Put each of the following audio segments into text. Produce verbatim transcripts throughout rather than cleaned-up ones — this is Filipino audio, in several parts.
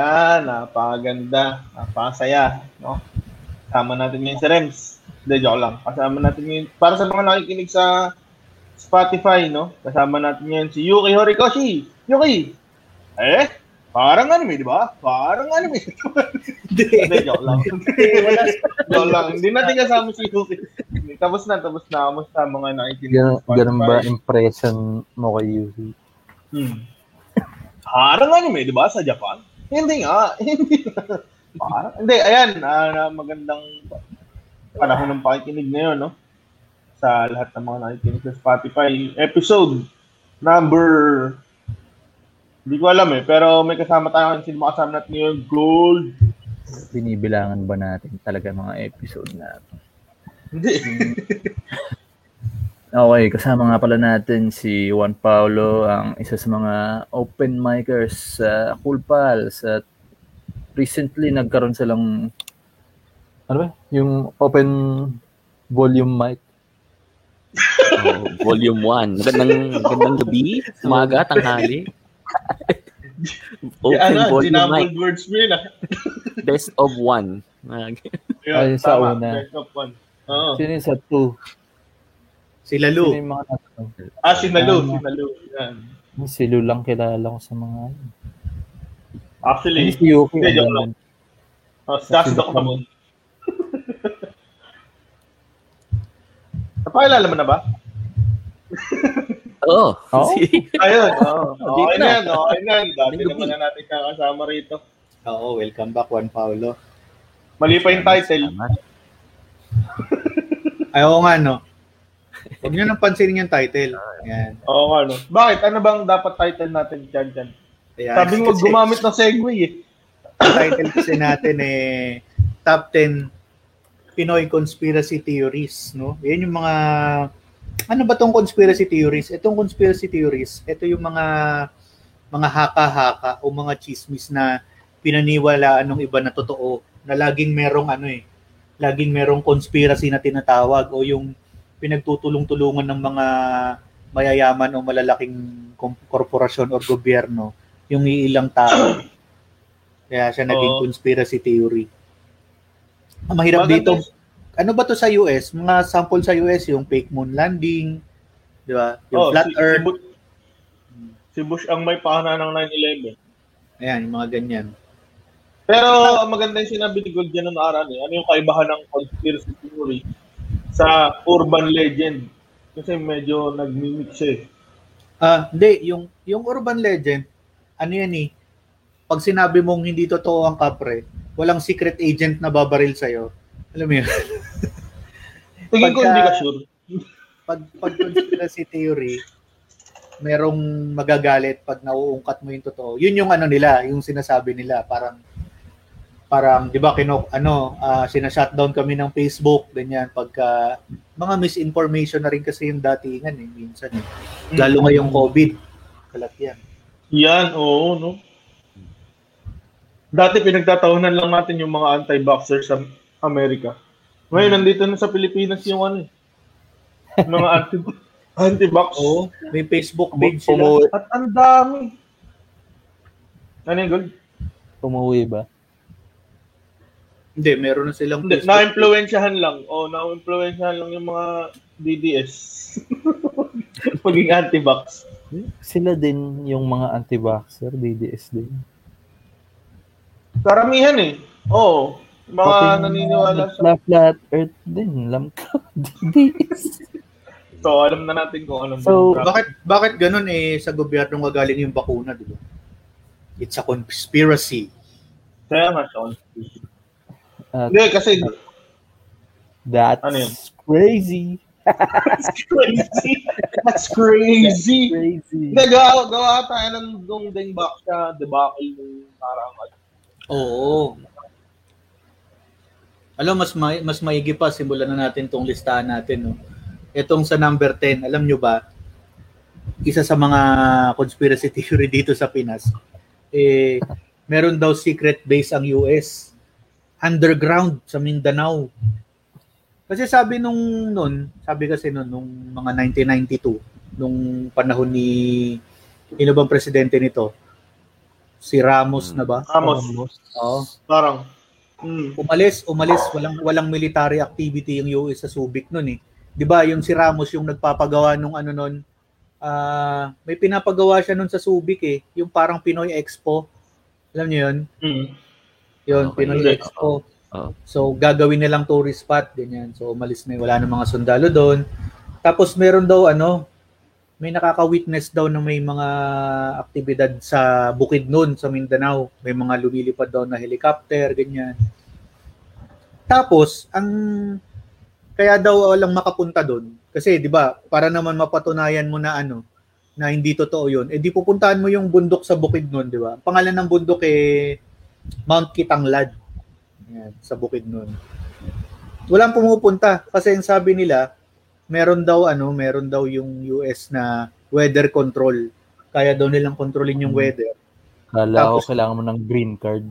Yan, napakaganda, napakasaya, no? Kasama natin ngayon si Rems. Hindi, joke lang. Kasama natin ngayon, para sa mga nakikinig sa Spotify, no? Kasama natin ngayon si Yuki Horikoshi. Yuki! Eh? Parang anime, di ba? Parang anime. Hindi, joke lang. Joke lang. Hindi natin kasama si Yuki. Tapos na, tapos na. Kamusta mga nakikinig sa Spotify? Ganun ba impression mo kay Yuki? Hmm. Parang anime, di ba? Sa Japan? Hindi nga. Hindi parang, hindi, ayan. Uh, magandang panahon ng pakikinig ngayon, no? Sa lahat ng mga nakikinig sa Spotify. Episode number, hindi ko alam eh, pero may kasama tayo. Sino makasama natin ngayon? Gold. Binibilangan ba natin talaga mga episode natin? Hindi. Okay, kasama nga pala natin si Juan Paulo, ang isa sa mga open micers sa uh, Cool Pals. At recently nagkaroon silang, ano ba? Yung open volume mic. Oh, volume one. Magandang, magandang gabi, umaga, tanghali. Open ano, volume mic. Words mo yun, ah. Best of one. Ay, sa tama, una. Best of one. Oo. Sino yung sa two? Si Lalu. Ah, si Lalu. Si Lalu. Yan. Si Lalu lang kilala ko sa mga... Actually, si Yuki. Hindi, joke lang. Oh, si Dasdok naman. Napakilala mo na ba? Oo. Oh. Ayun. Oh. Okay na yan. Okay na yan. Dati naman na natin kakasama rito. Oo, welcome back, Juan Paulo. Mali pa yung title. Ayaw nga, no? Huwag nyo nang pansinin yung title. Yan. Oo nga, no? Bakit? Ano bang dapat title natin dyan dyan? Ayan. Sabi mo, gumamit ng segue eh. Ang title kasi natin eh, Top ten Pinoy Conspiracy Theories, no? Yan yung mga... Ano ba tong conspiracy theories? Itong conspiracy theories, ito yung mga mga haka-haka o mga chismis na pinaniwalaan ng iba na totoo, na laging merong ano eh, laging merong conspiracy na tinatawag o yung pinagtutulong-tulungan ng mga mayayaman o malalaking korporasyon o gobyerno yung iilang tao. Kaya siya naging oh. conspiracy theory. Ang mahirap Maganda. Dito, ano ba to sa U S? Mga sample sa U S, yung fake moon landing, di ba? Yung oh, flat si, earth. Si Bush, si Bush ang may pana ng nine eleven. Ayan, yung mga ganyan. Pero maganda yung sinabi ni Gold dyan ng nakaraan eh. Ano yung kaibahan ng conspiracy theory sa urban legend? Kasi medyo nag-mimix eh. Ah, uh, hindi. Yung, yung urban legend, ano yan eh, pag sinabi mong hindi totoo ang kapre, walang secret agent na babaril sa'yo. Alam mo yun? Tingin ko hindi ka sure. Pag, pag conspiracy theory, merong magagalit pag nauungkat mo yung totoo. Yun yung ano nila, yung sinasabi nila, parang parang 'di ba kino ano uh, sina-shutdown kami ng Facebook ganyan pagka mga misinformation na rin kasi yung datingan eh minsan eh. Lalo ngayong COVID. Kalat yan. Yan, oo no. Dati pinagtatawanan lang natin yung mga anti-vaxxers sa Amerika. Ngayon nandito na sa Pilipinas yung ano eh. Mga anti anti-vax. Oo, may Facebook page sila. At ang dami. Ano yung Gold? Umuwi ba? Hindi, meron na silang Hindi, na-influensyahan lang. O, na-influensyahan lang yung mga D D S. Paging anti-vax. Sila din yung mga anti-vaxxer, D D S din. Karamihan eh. Oo. Mga Pati naniniwala sa... Flat, flat earth din. Alam ko. D D S. So, alam na natin kung anong... So, bakit bakit ganun eh sa gobyerno gagaling yung bakuna, di ba? It's a conspiracy. Kaya nga siya conspiracy. Uh, Hindi, kasi... That's ano crazy. That's crazy. That's crazy. That's crazy. Hindi, gawa, gawa tayo ng dongdeng back sa debacle ng parang... Oo. Alam, mas may, mas maigi pa, simulan na natin tong listahan natin. No? Itong sa number ten, alam nyo ba, isa sa mga conspiracy theory dito sa Pinas, eh, meron daw secret base ang U S underground sa Mindanao. Kasi sabi nung noon, sabi kasi noon nung mga nineteen ninety-two, nung panahon ni sino bang presidente nito? Si Ramos na ba? Ramos. Oo. Parang, mm. Umalis, umalis, walang walang military activity yung U S sa Subic noon eh. 'Di ba? Yung si Ramos yung nagpapagawa nung ano noon, ah, may pinapagawa siya noon sa Subic eh, yung parang Pinoy Expo. Alam niyo 'yun? Mm. 'Yun, Okay. Pinoy Expo. Oo. So gagawin nilang tourist spot ganyan. So umalis na, wala na mga sundalo doon. Tapos meron daw ano, may nakaka-witness daw na may mga aktibidad sa Bukidnon sa Mindanao. May mga lumilipad daw na helicopter, ganyan. Tapos, ang kaya daw walang makapunta doon. Kasi, di ba, para naman mapatunayan mo na ano, na hindi totoo yun, eh di pupuntahan mo yung bundok sa Bukidnon, di ba? Ang pangalan ng bundok eh Mount Kitanglad. Yan, sa Bukidnon. Walang pumupunta kasi ang sabi nila, meron daw ano, meron daw yung U S na weather control. Kaya daw nilang kontrolin yung weather. Kala ko Tapos- kailangan mo ng green card.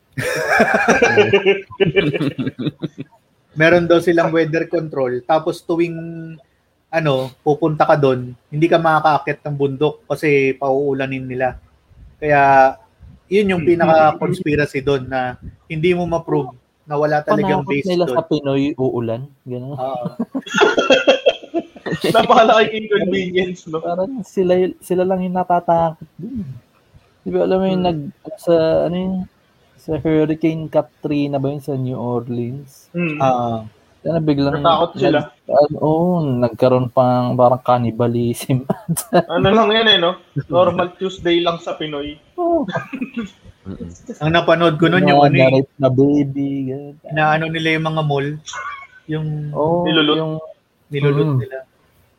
Meron daw silang weather control. Tapos tuwing ano, pupunta ka doon, hindi ka makakaakyat ng bundok kasi pauulanin nila. Kaya yun yung pinaka-conspiracy doon na hindi mo ma-prove na wala talagang Panakot base nila doon. sa Pinoy uulan. Gano'n. Oo. Napakalaking inconvenience, no? Parang sila sila lang yung natatakot dun. Di ba alam mo yung nag sa ano yung sa Hurricane Katrina ba yun sa New Orleans? Mm. Ah, Kaya biglang Natakot sila. Nag, oh, nagkaroon pang parang cannibalism. Ano lang yan eh, no? Normal Tuesday lang sa Pinoy. Oh, Mm-mm. ang napanood ko noon yung mga ano, eh, na-rape na baby. Ganun. na ano nila yung mga mall, yung Oh, Nilulot. yung nilulot Mm. nila.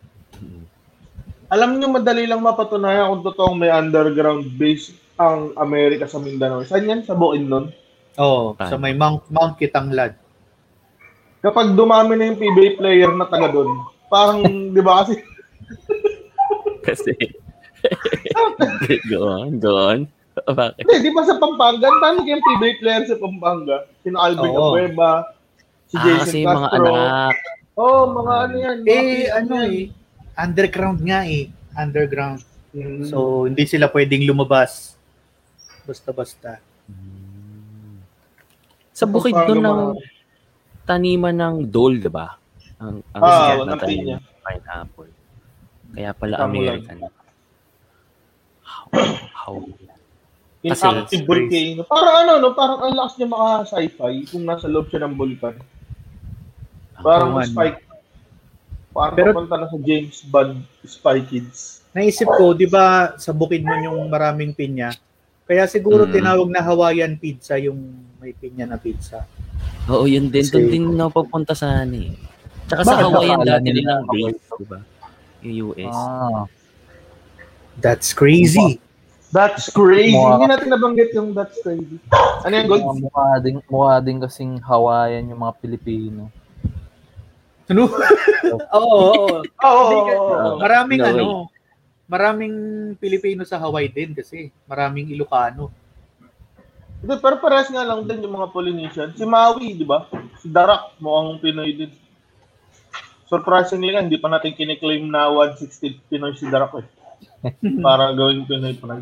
Alam niyo, madali lang mapatunayan kung totoong may underground base ang Amerika sa Mindanao. Saan yan? Sa Bukidnon? Oo, Ah. sa may Mount, Mount Kitanglad. Kapag dumami na yung P B A player na taga doon, parang, di ba kasi, Kasi, go on, go on. Bakit? hindi, di ba sa Pampanga, ang dami kayong P B A player sa Pampanga. Sino Alvin Oo. Abueva, si Ah, Jason kasi yung mga Castro. anak. Oh, mga ano yan. mga Eh, P- ano eh, underground nga eh, underground. Mm. So, hindi sila pwedeng lumabas. Basta-basta. Sa bukid Paano doon ng mga- taniman ng dole, di ba? Ang, ang Ah, sikat na ng tanim pinya. ng pineapple. Kaya pala Tama American. How? how? Inactive Kasi- volcano. Parang ano, no? Parang ang lakas niya maka-sci-fi kung nasa loob siya ng vulkan. Parang Oo, ano. Spike. Parang Pero- papunta na sa James Bond Spy Kids. Naisip ko, di ba sa Bukidnon yung maraming pinya? Kaya siguro Mm. tinawag na Hawaiian pizza yung may pinya na pizza. Oo, yun din. Kasi- Doon din napapunta sa ano eh. Tsaka sa Bakit Hawaiian nakakala dati nila nilang Hawaii base, to? di ba? Yung U S. ah, That's crazy. That's crazy. Mukha- Hindi natin nabanggit yung that's crazy. Ano yung gold? mga mukha din, mukha din kasing Hawaiian yung mga Pilipino. Ano? Oo, oo. Oo, oo, Hindi ka- oo, oo. Maraming No way. ano, maraming Pilipino sa Hawaii din kasi maraming Ilocano. Hindi, pero parehas nga lang din yung mga Polynesian. Si Maui, di ba? Si Darak, mukhang Pinoy din. Surprisingly nga, hindi pa natin kiniklaim na one sixty Pinoy si Darak eh. Para gawing Pinoy pride.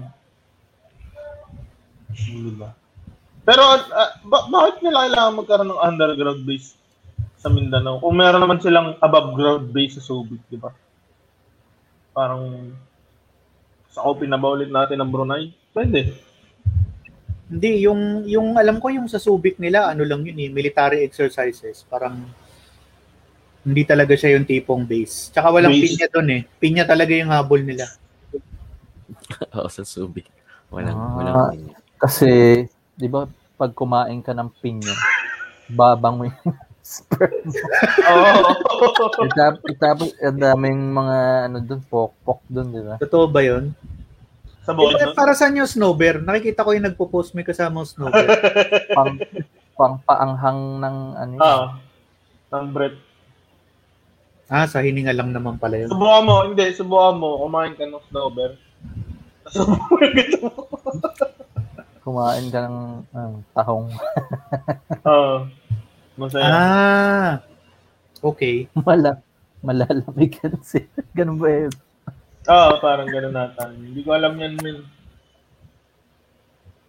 Di ba? Pero ah, ba- bakit nila kailangan magkaroon ng underground base sa Mindanao? Kung meron naman silang above ground base sa Subic, di ba? Parang sakopin na ba ulit natin ang Brunei? Pwede. Hindi, yung yung alam ko yung sa Subic nila, ano lang yun eh, military exercises. Parang hindi talaga siya yung tipong base. Tsaka walang Base. pinya doon eh. Pinya talaga yung habol nila. Oo, sa Subic. Walang, Ah. walang pinya. Kasi, di ba, pag kumain ka ng pinya, babang mo yung sperm. Oo. Itap, itapos, ang daming mga, ano dun, pok-pok dun, di ba? Totoo ba yun? Sa Eh, Bukidnon? para saan yung snowbear? Nakikita ko yung nagpo-post may kasama yung snowbear. Pang, pang paanghang ng, ano yun. Ah. Ng bread. ah, sa hininga lang naman pala yun. Subukan mo, hindi, subukan mo, kumain ka ng snowbear. Subukan ka mo. Kumain ka ng ah, tahong. Ah. Masaya. Ah, okay. Mala, malalamig kasi. Ganun ba yun? Oo, parang gano'n nata. Hindi ko alam yan, Mil.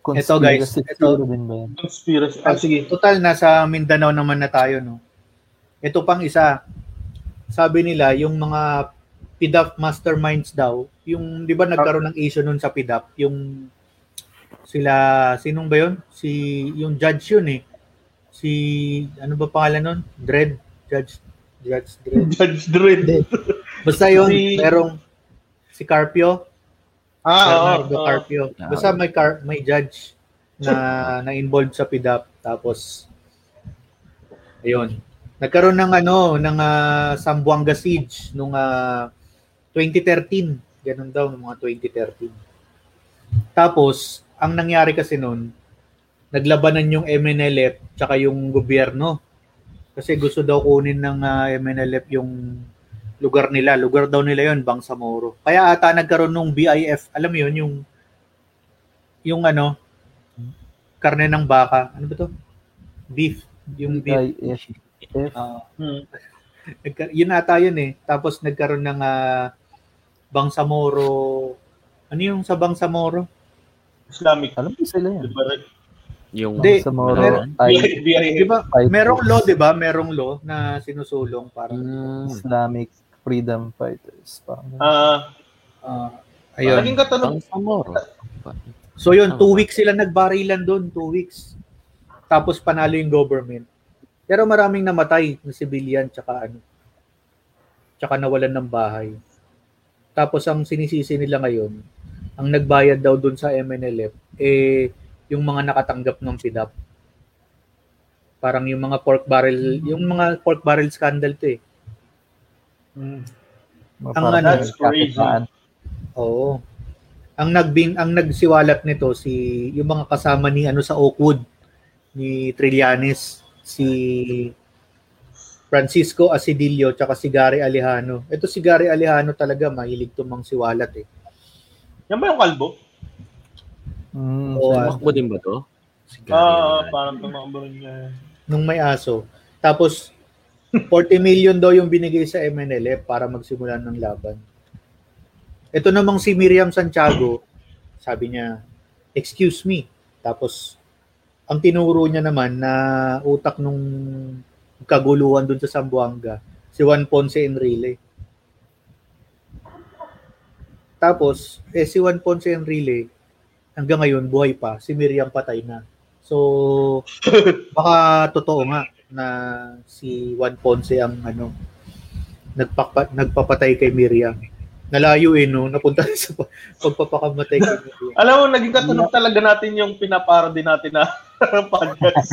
Ito guys, Conspiracy ito. theory din ba yan? Conspiracy. Ah, sige. Total, nasa Mindanao naman na tayo, no? Ito pang isa. Sabi nila, yung mga P D A P masterminds daw, yung, di ba nagkaroon ng issue nun sa P D A P, yung sila, sinong ba yun? Si, yung judge yun eh. Si, ano ba pangalan nun? Dredd? Judge, Judge Dredd. Judge Dredd. Basta yun, Si- merong si Carpio. Ah, oo. Bernardo oo. Carpio. Basta may car, may judge na na involved sa P D A P, tapos ayun. Nagkaroon ng ano ng uh, Zamboanga siege nung uh, twenty thirteen, ganun daw ng mga twenty thirteen. Tapos ang nangyari kasi noon, naglabanan yung M N L F tsaka yung gobyerno. Kasi gusto daw kunin ng uh, M N L F yung lugar nila. Lugar daw nila yun, Bangsamoro. Kaya ata nagkaroon nung B I F. Alam mo yun, yung yung ano, karne ng baka. Ano ba to? Beef. Yung beef. I F F. Uh, Hmm. nagka- yun ata yun eh. Tapos nagkaroon ng uh, Bangsamoro. Ano yung sa Bangsamoro? Islamic. Alam mo sila yan. Liberal. Yung Hindi. Sa Moro, Meron- ay B I Di F. ba? Fight Merong Force. law, di ba? Merong law na sinusulong para. Mm. Islamic Freedom Fighters. Parang ganun. Ah, Uh, ayun. naging katanong. Bangsamoro. So yun, two weeks sila nagbarilan doon, two weeks. Tapos panalo yung government. Pero maraming namatay na civilian tsaka ano. Tsaka nawalan ng bahay. Tapos ang sinisisi nila ngayon, ang nagbayad daw doon sa M N L F, eh yung mga nakatanggap ng P D A P. Parang yung mga pork barrel, yung mga pork barrel scandal to eh. Hmm. Mga ang parang ano, that's crazy. kakitaan. Oo. Ang nagbin ang nagsiwalat nito si yung mga kasama ni ano sa Oakwood ni Trillanes, si Francisco Asidillo tsaka si Gary Alejano. Ito si Gary Alejano talaga mahilig tumang siwalat eh. Yan ba yung kalbo? Mm, Oo, so, ah. Tumakbo din ba to? Si Gary Ah, Alejandro. parang tumakbo rin niya. Nung may aso. Tapos forty million daw yung binigay sa M N L F para magsimula ng laban. Ito namang si Miriam Santiago, sabi niya, excuse me. Tapos ang tinuro niya naman na utak nung kaguluhan dun sa Zamboanga, si Juan Ponce Enrile. Tapos, eh si Juan Ponce Enrile, hanggang ngayon, buhay pa. Si Miriam patay na. So, baka totoo nga na si Juan Ponce ang ano, nagpapa, nagpapatay kay Miriam. Nalayo eh, no? Napunta sa pagpapakamatay kay Miriam. Alam mo, naging katanong talaga natin yung pinaparody natin na podcast.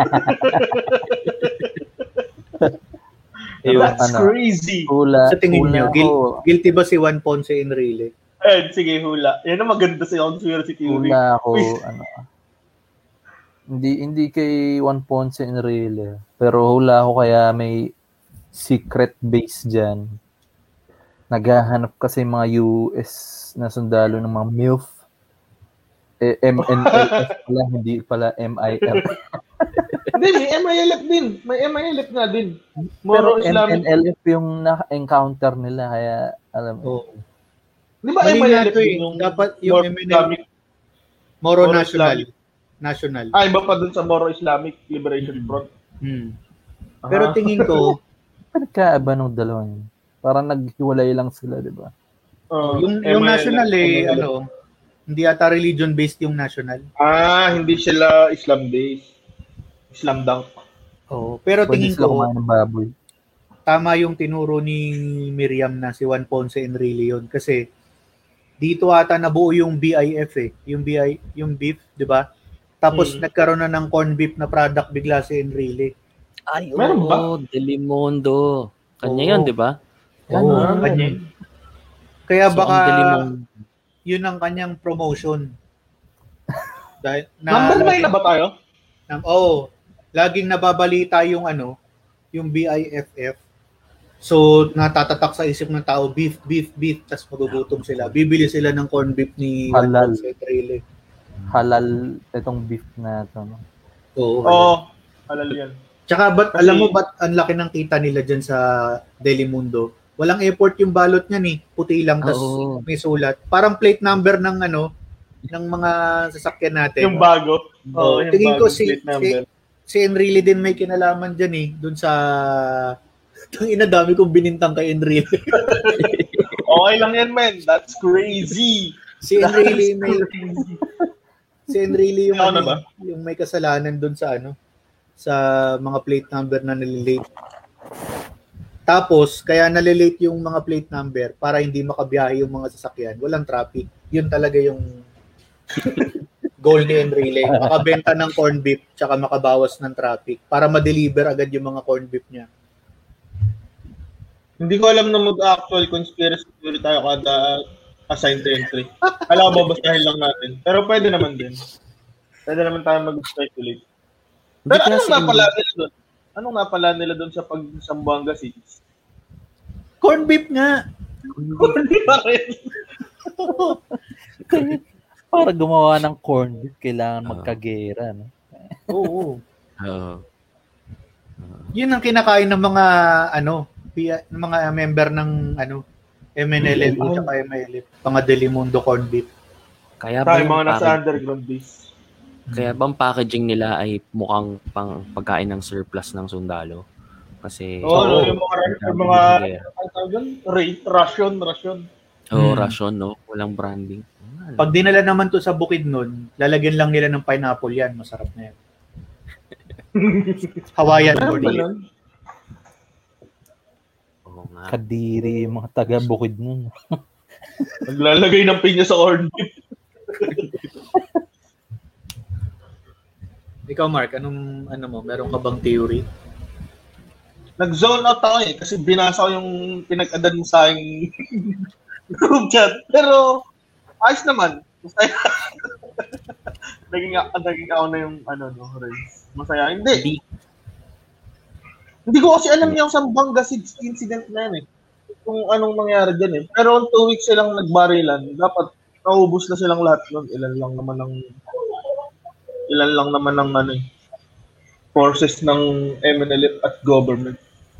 Ayun. That's Ano? crazy. hula, Sa tingin hula niyo, ko, guil- guilty ba si Juan Ponce Enrile? Eh, sige, hula. Yan ang maganda sa conspiracy theory. hula ko, ano, hindi hindi kay Juan Ponce Enrile, pero hula ko kaya may secret base dyan. Naghahanap kasi mga U S na sundalo ng mga M I L F. Eh, M N L F pala, hindi pala M I L F. Hindi, may M I L F din. May M I L F nga din. Pero Moro M Islamic. N L F yung na-encounter nila, kaya alam mo. Oo. Di ba Mali M I L nga F to eh. din yung Dapat yung Moro M N L F. Islamic? Moro Moro National. Islamic. National. Ah, iba pa dun sa Moro Islamic Liberation Mm. Front. Hmm. Pero Ah. tingin ko, Pinagkaaba ng dalawa yun. Parang naghiwalay lang sila, di ba? Oh, yung, M I L F, yung national eh, M I L F. ano, hindi ata religion-based yung national. Ah, hindi sila Islam-based. Islam dunk. Oo. Pero Pwede tingin sila ko, kumain ng baboy. tama yung tinuro ni Miriam na si Juan Ponce Enrile yun. Kasi, dito ata nabuo yung B I F eh. Yung B I, yung beef, di ba? Tapos, Hmm. nagkaroon na ng corn beef na product bigla si Enrile. Ay, Meron ba? oo, Delimondo. Kanya Oo. yun, di ba? Oo, Ah. kanya. Kaya So, baka, ang Delimondo. yun ang kanyang promotion. Dahil, Number nine na ba tayo? Um, oh, laging nababalita yung ano, yung B I F F. So, natatatak sa isip ng tao, beef, beef, beef, tas magugutom sila. Bibili sila ng corn beef ni Juan Halal. Ponce Enrile. Halal itong beef na ito. No? Oo. Oo. Halal yan. Tsaka, ba't, Kasi- alam mo ba't ang laki ng kita nila dyan sa Delimundo? Walang effort yung balot niyan eh. Puti lang, tas Oo. may sulat. Parang plate number ng ano, ng mga sasakyan natin. Yung bago. Oh, Oo, yung tingin ko bago si, plate number. si, si Enrile din may kinalaman dyan eh. Dun sa... Ang inadami kong binintang kay Enrile. Okay lang yan, man. That's crazy. Si Enrile may... Si Enrile yung, Ikaw na ano, ba? yung may kasalanan dun sa ano sa mga plate number na nalilate. Tapos, kaya nalilate yung mga plate number para hindi makabiyahe yung mga sasakyan. Walang traffic. Yun talaga yung goal ni Enrile. Makabenta ng corn beef tsaka makabawas ng traffic para ma-deliver agad yung mga corn beef niya. Hindi ko alam na mag-actual conspiracy theory tayo kada assigned entry. Alam ko, babasahin lang natin. Pero pwede naman din. Pwede naman tayo mag-speculate. Pero Hindi anong kasi- napala nila doon? Anong napala nila doon sa pag-Sambuanga City? Corn beef nga. Hindi pa rin. Para gumawa ng corn beef, kailangan Ah. magkagera. No? Oo. Oo. Yun ang kinakain ng mga ano, pi- ng mga member ng ano M N L F at M L F, mga Delimundo corn beef. Kaya ba Tayo yung mga nasa package- underground base. Kaya bang packaging nila ay mukhang pang pagkain ng surplus ng sundalo? Kasi Oo, Oo. yung mga, yung mga, ano tawag doon? Ra- ration, ration. oh, Hmm. ration, no? Walang branding. Ah, Pag dinala naman to sa bukid nun, lalagyan lang nila ng pineapple yan. Masarap na yan. Hawaiian Ano corn ba beef. nun? Oo nga. Kadiri, yung mga taga-bukid nun. Naglalagay ng pinya sa corn beef. Ikaw, Mark, anong ano mo? Meron ka bang theory? Nag-zone out ako eh, kasi binasa ko yung pinag-adan mo sa aking group chat. Pero, ayos naman. Masaya. naging, naging ako na yung, ano, no, race. Masaya. Hindi. Hindi. Hindi ko kasi alam yung Sambuanga incident na yan eh. Kung anong nangyari dyan eh. Pero two weeks silang nagbarilan. Dapat, naubos na silang lahat nun. Ilan lang naman ng, ilan lang naman ng, ano eh, forces ng M N L F at government.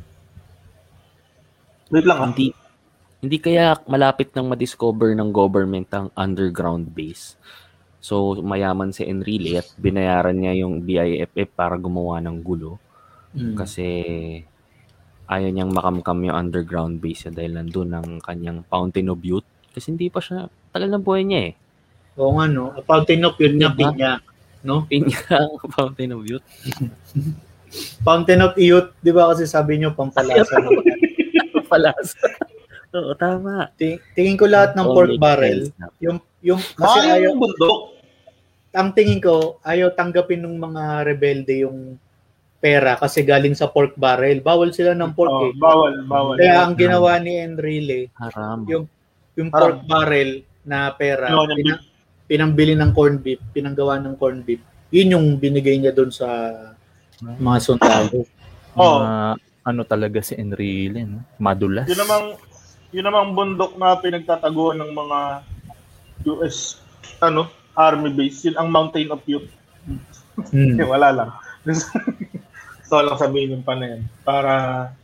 Wait lang ah. Hindi hindi kaya malapit nang ma-discover ng government ang underground base. So mayaman si Enrile at binayaran niya yung D I F F para gumawa ng gulo Hmm. kasi ayaw niyang makamkam yung underground base niya dahil nandun ang kanyang Fountain of Youth kasi hindi pa siya tagal ng buhay niya eh. Oo nga, no? A fountain of youth niya, Diba? pinya. No? Pinya ang Fountain of Youth. Fountain of youth, di ba kasi sabi niyo pampalasa. Palas. Oo, tama. Ting- tingin ko lahat ng All pork makes barrel, sense na. yung yung kasi Kasi ayaw, yung bundok. ang tingin ko ayaw tanggapin ng mga rebelde yung pera kasi galing sa pork barrel. Bawal sila ng pork Oh, eh. bawal, bawal. Kaya ang ginawa ni Enrile, Haram. yung yung pork Haram. barrel na pera, Ginawa ng pina- pinambili ng corn beef, pinanggawa ng corn beef. Yun yung binigay niya doon sa mga sundalo. Oh, Mga, ano talaga si Enrile, no? Madulas. yun namang yun namang bundok na pinagtataguan ng mga U S ano, army base. Yun ang Mountain of Youth. Hmm. Eh, wala lang. So lang sabihin yung pa na yan. Para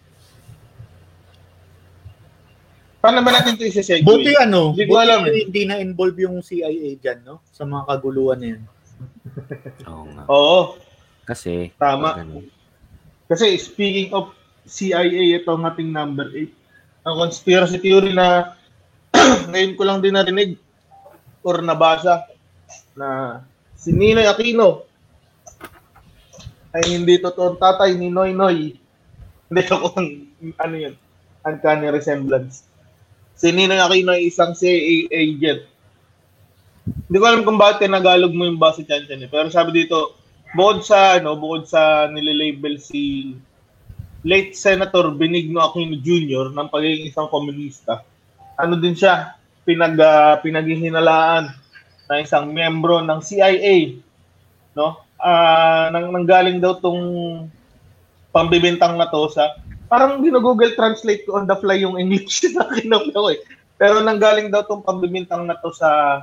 paano ba natin ito isa-segue? Buti ano, Hindi ko buti alam eh. hindi na-involve yung C I A dyan, no? Sa mga kaguluhan na yan. Oo nga. Oo. Kasi Tama. pag ganun, Kasi speaking of C I A, ito ang ating number eight. Ang conspiracy theory na ngayon ko lang din narinig or nabasa na si Ninoy Aquino ay hindi totoong tatay ni Noy Noy. Hindi ako ang ano yun, uncanny resemblance. Si Ninoy Aquino ay isang C I A agent. Hindi ko alam kung bakit tinagalog mo yung base dyan dyan eh. Pero sabi dito, bukod sa ano, bukod sa nililabel si late Senator Benigno Aquino Junior ng pagiging isang komunista, ano din siya, pinag uh, pinaghihinalaan na isang miyembro ng C I A, no? Ah, nang nanggaling daw tong pambibintang na to sa parang gino-Google Translate ko on the fly yung English na kinuha ko eh. Pero nanggaling daw tong pambibintang na to sa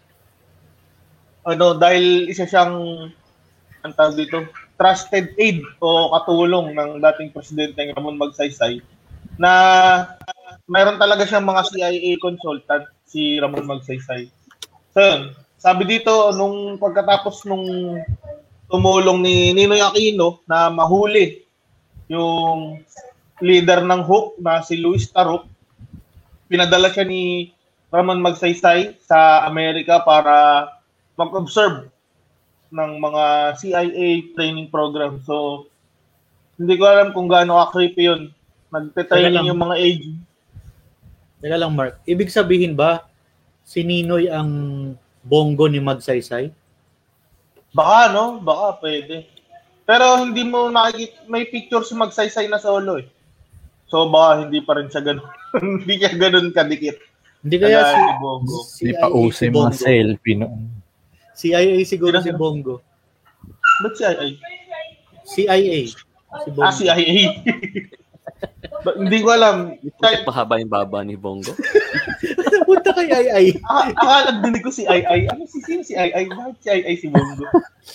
ano dahil isa siyang ang tawag dito, trusted aid o katulong ng dating presidente Ramon Magsaysay na mayroon talaga siyang mga C I A consultant si Ramon Magsaysay. So yun, sabi dito, nung pagkatapos nung tumulong ni Ninoy Aquino na mahuli yung leader ng H O O C na si Luis Taruk, pinadala siya ni Ramon Magsaysay sa Amerika para mag-observe ng mga C I A training program. So, hindi ko alam kung gaano ka-creepy yun. Nagte-training yung mga agent. Teka lang, Mark. Ibig sabihin ba, si Ninoy ang bongo ni Magsaysay? Baka, no? Baka, pwede. Pero hindi mo makikita, may picture si Magsaysay na solo eh. So, baka hindi pa rin siya ganun. Hindi siya ganun kadikit. Hindi kaya si, Bongo. si Di pa uso yung mga selfie noon. C I A siguro si Bongo. Ba't C I A? C I A. Si Bongo. Ah, C I A. Ba- hindi ko alam. Bakit pahaba yung baba ni Bongo? Punta kay I I. Ah, akala dinig ko si I I. Ano si sino si I I? Bakit si I I si Bongo?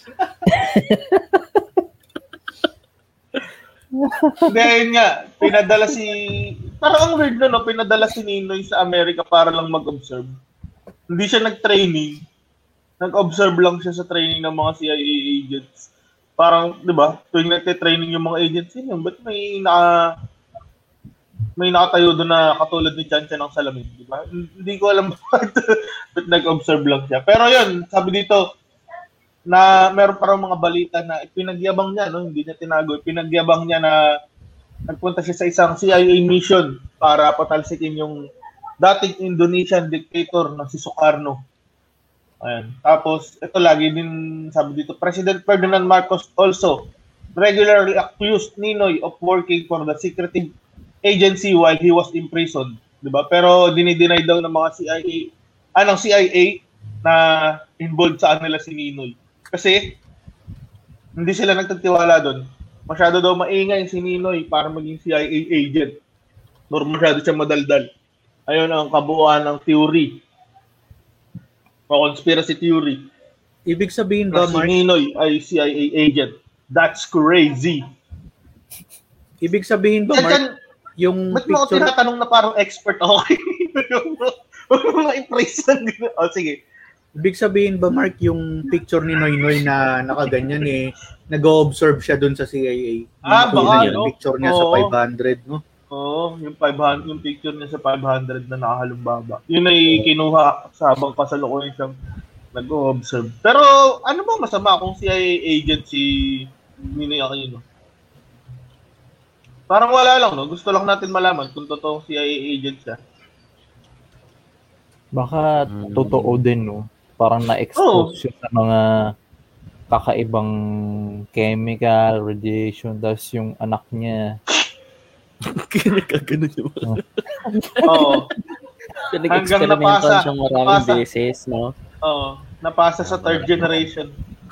Dahil nga, pinadala si... Parang ang weird na, no? Pinadala si Ninoy sa Amerika para lang mag-observe. Hindi siya nag-training. Nag-observe lang siya sa training ng mga C I A agents. Parang, di ba? Tuwing nagte-training yung mga agents yun, ba't may naka... may nakatayo doon na katulad ni Chanchan ng salamin, di ba? Hindi ko alam bakit nag-observe lang siya. Pero yun, sabi dito, na meron parang mga balita na ipinagyabang niya, no? Hindi niya tinago, ipinagyabang niya na nagpunta siya sa isang C I A mission para patalsikin yung dating Indonesian dictator na si Sukarno. Ayan. Tapos, ito lagi din sabi dito, President Ferdinand Marcos also regularly accused Ninoy of working for the secretive agency while he was imprisoned. Diba? Pero dinideny daw ng mga C I A, ah, ng C I A na involved sa kanila si Ninoy. Kasi, hindi sila nagtatiwala doon. Masyado daw maingay si Ninoy para maging C I A agent. Or masyado siya madaldal. Ayun ang kabuuan ng theory. O conspiracy theory. Ibig sabihin ba, Na si Mark? Ninoy ay C I A agent. That's crazy. Ibig sabihin ba, Yan, Mark, yan, yung ba't mo ako picture... tinatanong na parang expert ako? Huwag mo ma-impress lang. O, sige. Ibig sabihin ba, Mark, yung picture ni Noynoy na nakaganyan eh, nag-o-observe siya dun sa C I A. Ah, Yung baka, yung no? picture niya sa Oo. five hundred, no? Oo, yung five hundred, yung picture niya sa five hundred na nakahalumbaba. Yun ay kinuha sa habang kasalukuyan siyang nag-observe. Pero ano ba masama kung C I A agent si Ninoy Aquino? Parang wala lang, no? Gusto lang natin malaman kung totoong C I A agent siya. Baka Hmm. totoo din, no? Parang na-expose siya sa mga kakaibang chemical, radiation, tapos yung anak niya. Kinagaganon yung mga. Oo. Pinag-experimentan napasa. siyang maraming Napasa. beses, no? Oo. Napasa sa third generation.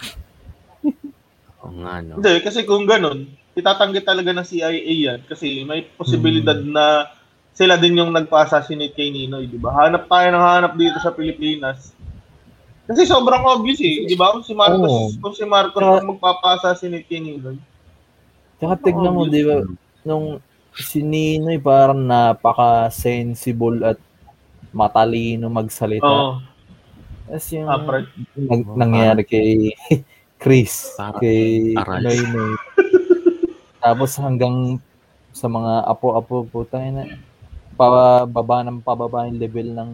Oo nga, no? Hindi, kasi kung ganun, itatanggi talaga ng C I A yan kasi may posibilidad na sila din yung nagpa-assassinate kay Ninoy, di ba? Hanap tayo ng hanap dito sa Pilipinas. Kasi sobrang obvious eh, di ba? Kung si Marcos, Oo. kung si Marcos Tsaka- ang magpapa-assassinate kay Ninoy. Tsaka tignan mo, di ba, nung si Ninoy parang napaka-sensible at matalino magsalita. Oo. Tapos yung Ah, pre- nag- nangyari kay Chris, Parang kay aral. Noynoy. Tapos hanggang sa mga apo-apo po tayo na pababa ng pababa yung level ng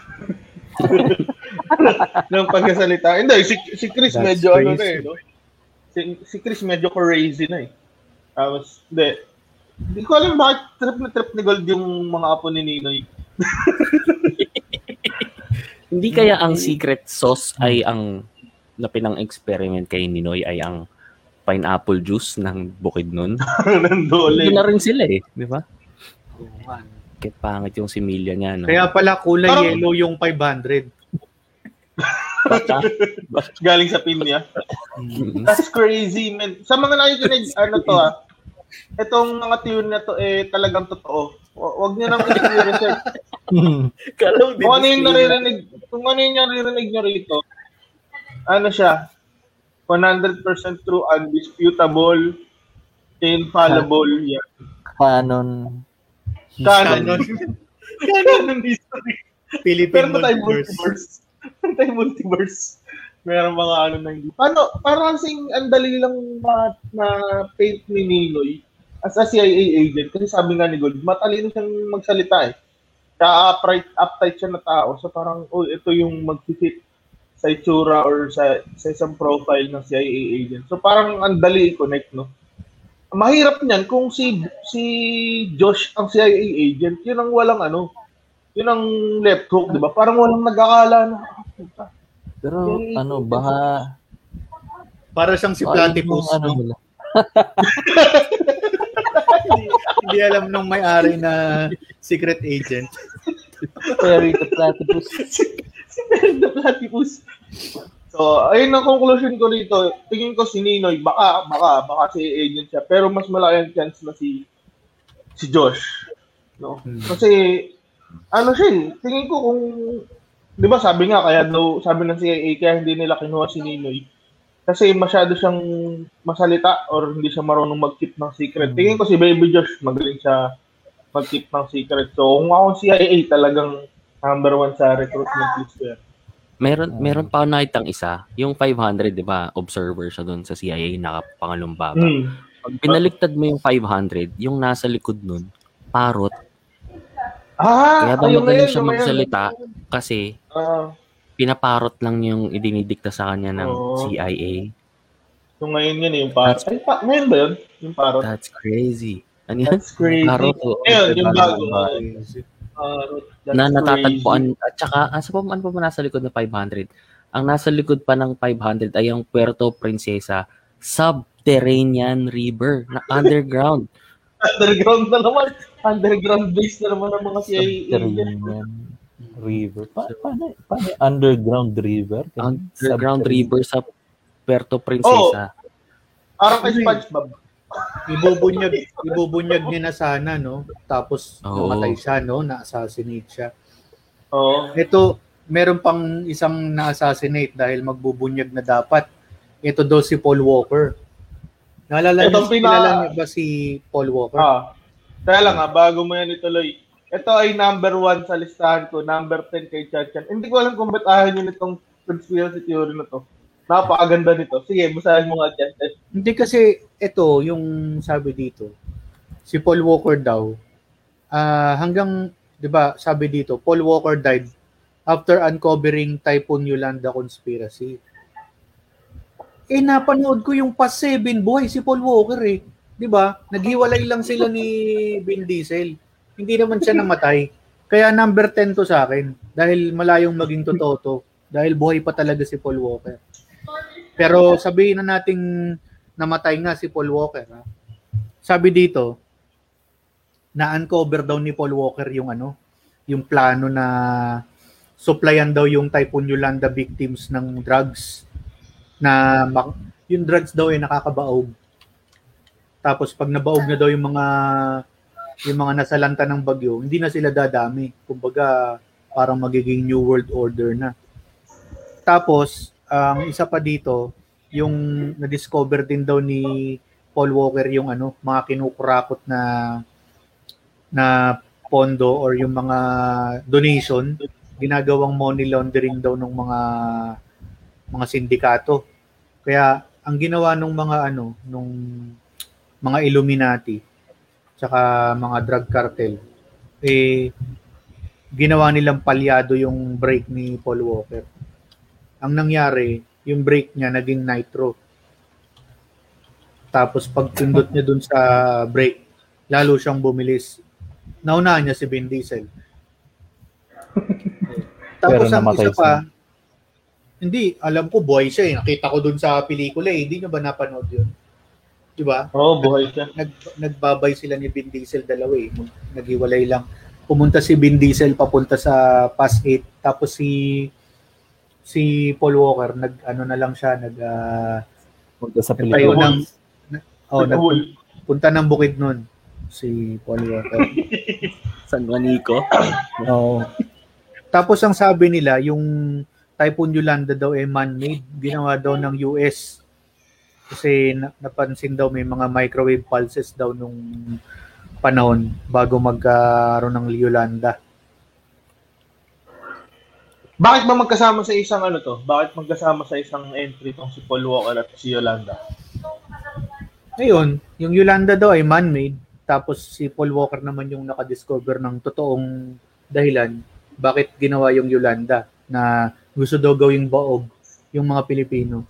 ng pagkasalita. Hindi, si, si Chris That's medyo ano na crazy. eh, no? Si, si Chris medyo crazy na eh. Tapos, hindi. Hindi ko alam bakit trip na trip ni Gold yung mga apo ni Ninoy. Hindi kaya ang secret sauce ay ang na pinang-experiment kay Ninoy ay ang pineapple juice ng Bukidnon? Nandole. Hindi na rin sila eh, di ba? Kaya pangit yung similya niya, no? Kaya pala kulay Parang- yellow yung five hundred. Basta, Galing sa pinya. mm, That's crazy, man. Sa mga nakikinig, ano to ah, itong mga theory na to, eh, talagang totoo. Hu- Huwag nyo nang i-research. Kalaw Kung ano yung naririnig, kung ano yung naririnig nyo rito, ano siya, one hundred percent true, undisputable, infallible, yan. canon. Canon. Canon history. Pero Philippine ba tayo multiverse. multiverse? Anti-multiverse. Meron mga ano na hindi. Paano, parang kasing ang dali lang ma, na paint ni Ninoy as a C I A agent. Kasi sabi nga ni Gold, matalino siyang magsalita eh. Kaya upright, uptight siya na tao. So parang, oh, ito yung mag-fit sa itsura or sa, sa isang profile ng C I A agent. So parang ang dali i-connect, no? Mahirap niyan kung si si Josh ang C I A agent, yun ang walang ano, yun ang left hook, di ba? Parang walang nag-akala na, ah, Pero Okay. ano, baka... Para siyang si baka Platypus, yung ano no? nila. hindi, hindi alam nung may-ari na secret agent. Perry the Platypus. si Perry the Platypus. So, ayun ang conclusion ko rito. Tingin ko si Ninoy, baka, baka, baka si agent siya. Pero mas malaki ang chance na si si Josh. No? Hmm. Kasi, ano siya eh, tingin ko kung, di ba sabi nga, kaya daw, sabi ng C I A, kaya hindi nila kinuha si Ninoy. Kasi masyado siyang masalita or hindi siya marunong mag-keep ng secret. Tingin ko si Baby Josh, magaling siya mag-keep ng secret. So, kung ako C I A, talagang number one sa recruitment list ko yan. Meron Um, meron pa ako nakitang isa, yung five hundred, 'di ba? Observer siya doon sa C I A, nakapangalong baba. Hmm. Pag binaliktad mo yung five hundred, yung nasa likod nun, parot. Ah, Kaya daw ayun na magaling yun, siya yun na yun. magsalita kasi Ah, pinaparot lang yung idinidikta sa kanya ng Oo. C I A. so ngayon yun eh, yung parot. Ay, pa, ngayon ba yun? Yung parot? That's crazy. Ano yan? That's crazy. Parot. oh. Ayun, yung bago. Crazy. Parot. That's Na crazy. natatagpuan. At saka, asa pa ano pa ba nasa likod ng five hundred? Ang nasa likod pa ng five hundred ay yung Puerto Princesa Subterranean River na underground. Underground na naman. Underground base na naman ng mga C I A. Subterranean river. Pa paano, paano yung underground river? Underground Subterranean. river sa Puerto Princesa. Parang kay SpongeBob. Ibubunyag, ibubunyag niya na sana, no? Tapos Oo. namatay siya, no? Na-assassinate siya. Oo. Ito, meron pang isang na-assassinate dahil magbubunyag na dapat. Ito daw si Paul Walker. Naalala Itong niyo, pina- kilala niyo ba si Paul Walker? Ah. Kaya lang nga, bago mo yan ituloy. Ito ay number one sa listahan ko. Number ten kay Chachan. Hindi ko alam kung ba't ayaw nyo nitong conspiracy theory na to. Napakaganda nito. Sige, basahin mo nga dyan. Hindi kasi ito, yung sabi dito, si Paul Walker daw, ah hanggang, di ba, sabi dito, Paul Walker died after uncovering Typhoon Yolanda conspiracy. Eh, napanood ko yung past seven buhay si Paul Walker eh. Di ba? Naghiwalay lang sila ni Vin Diesel. Hindi naman siya namatay. Kaya number ten to sa akin. Dahil malayong maging totoo to. Dahil buhay pa talaga si Paul Walker. Pero sabihin na nating namatay nga si Paul Walker. Ha? Sabi dito, na-uncover daw ni Paul Walker yung ano, yung plano na supplyan daw yung Typhoon Yolanda victims ng drugs na mak- yung drugs daw ay nakakabaog. Tapos pag nabaog na daw yung mga yung mga nasalanta ng bagyo, hindi na sila dadami. Kumbaga, parang magiging New World Order na. Tapos, ang isa pa dito, yung na-discover din daw ni Paul Walker yung ano, mga kinukurakot na na pondo or yung mga donation, ginagawang money laundering daw ng mga mga sindikato. Kaya ang ginawa ng mga ano, nung mga Illuminati tsaka mga drug cartel, eh ginawa nilang palyado yung break ni Paul Walker. Ang nangyari, yung break niya naging nitro. Tapos pag pindot niya dun sa break, lalo siyang bumilis. Naunahan niya si Vin Diesel. Tapos Pero ang namatay isa pa, hindi, alam ko buhay siya eh. Nakita ko dun sa pelikula eh. Hindi niyo ba napanood yun? Di ba? Oo, oh, buhay siya. Nag, nagbabay sila ni Vin Diesel dalawa eh. Naghiwalay lang. Pumunta si Vin Diesel papunta sa Pass eight. Tapos si si Paul Walker, nag ano na lang siya, nag uh, Punta sa tayo Pilipinas. ng oh, nagpunta ng bukid nun si Paul Walker. San Juanico. Oo. Tapos ang sabi nila, yung Typhoon Yolanda daw ay man-made, ginawa daw ng U S. Kasi na- napansin daw may mga microwave pulses daw nung panahon bago magkaroon ng Yolanda. Bakit ba magkasama sa isang ano to? Bakit magkasama sa isang entry tong si Paul Walker at si Yolanda? Ayun, yung Yolanda daw ay man-made, tapos si Paul Walker naman yung nakadiscover ng totoong dahilan bakit ginawa yung Yolanda na gusto daw gawing baog yung mga Pilipino.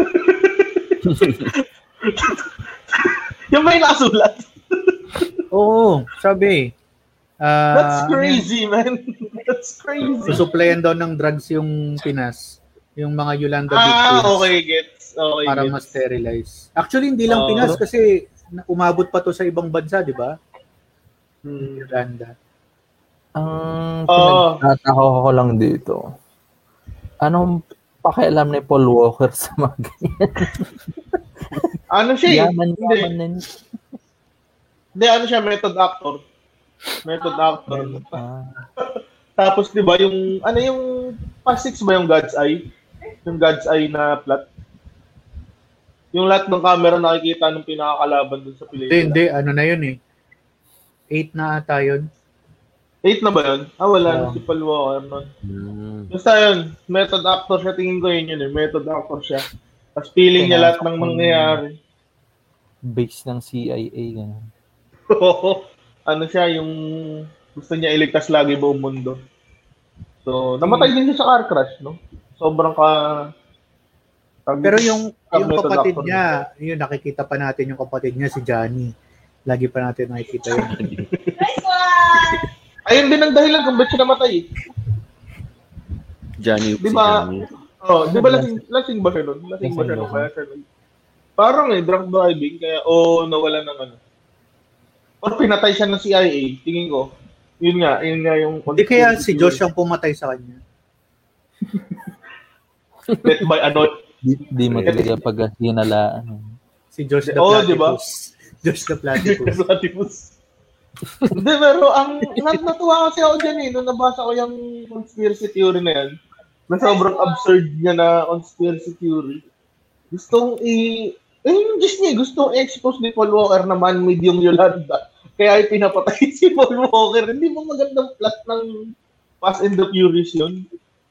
Yung may nakasulat. Oo, sabi. Uh, That's crazy, man. That's crazy. Susuplayan daw ng drugs yung Pinas, yung mga Yolanda Ah, victims. okay, gets. Okay, para gets. ma-sterilize. Actually, hindi lang Oh. Pinas kasi umabot pa to sa ibang bansa, di ba? Hmm. Yolanda. Ang Oo. pinagtataka ko lang dito, anong pakialam ni Paul Walker sa mga ganyan? Ano siya eh? Yaman, Hindi. yaman na niya. Hindi, ano siya, method actor. Method actor. Ah. Tapos, di ba, yung, ano yung, past six ba yung God's Eye? Yung God's Eye na plot? Yung lahat ng camera nakikita ng pinakakalaban dun sa Hindi, pelikula. hindi. Ano na yun eh. Eight na ata yun. Eight na ba yun? Ah, wala Oo. na si Paul Walker nun. Hmm. Basta yun, method actor siya, tingin ko yun yun eh. Method actor siya. Tapos feeling niya lahat ng mangyayari. Base ng C I A. Ganun. Ano siya, yung gusto niya iligtas lagi buong mundo. So, namatay din siya sa car crash, no? Sobrang ka... Pero yung yung method kapatid actor niya, yun, nakikita pa natin yung kapatid niya, si Johnny. Lagi pa natin nakikita yun. Ayun din ang dahilan kung ba't siya namatay. Johnny, Di si ba? Johnny. Oh, di ba lasing, lasing ba siya nun? Lasing ba siya nun? Kaya siya nun? Parang eh, drunk driving, kaya o oh, nawala ng ano. Or pinatay siya ng C I A, tingin ko. Yun nga, yun nga yung... Hindi kaya si Josh ang pumatay sa kanya. Death by ano. Di, di mo talaga pag hinalaan. Si Josh the Oo, di ba? Platypus. Josh the Platypus. Platypus. Hindi, pero ang nat- natuwa kasi ako dyan eh, nung nabasa ko yung conspiracy theory na yan, na sobrang absurd niya na conspiracy theory. Gustong i... Eh, yung Disney, gustong i-expose ni Paul Walker na man-made yung Yolanda. Kaya ay pinapatay si Paul Walker. Hindi mo magandang plot ng Fast and the Furious yun.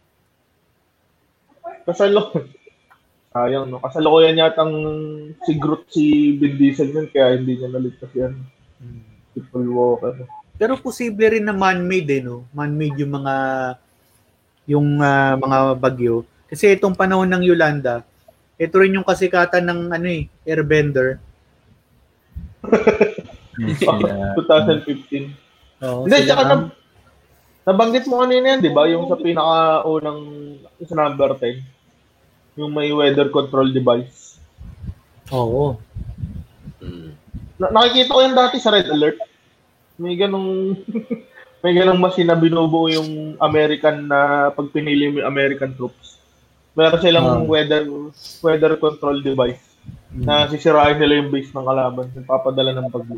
Kasalo. Sayang, no? Kasalukuyan yatang si Groot si Vin Diesel yun, kaya hindi niya naligtas yan. Si Paul Walker. Pero posible rin na man-made eh, no? Man-made yung mga yung ah, mga bagyo. Kasi itong panahon ng Yolanda, ito rin yung kasikatan ng ano eh, airbender. twenty fifteen. Oo, Hindi, sila tsaka ang- nab- nabanggit mo kanina yan, di ba? Yung sa pinaka-unang, sa number ten, yung may weather control device. Oo. Hmm. Na- nakikita ko yan dati sa Red Alert. May ganong, may ganong machine na binubuo yung American na pag pinili mo yung American troops. Meron silang Ah. weather weather control device na sisirain nila yung base ng kalaban, papadala ng bagyo.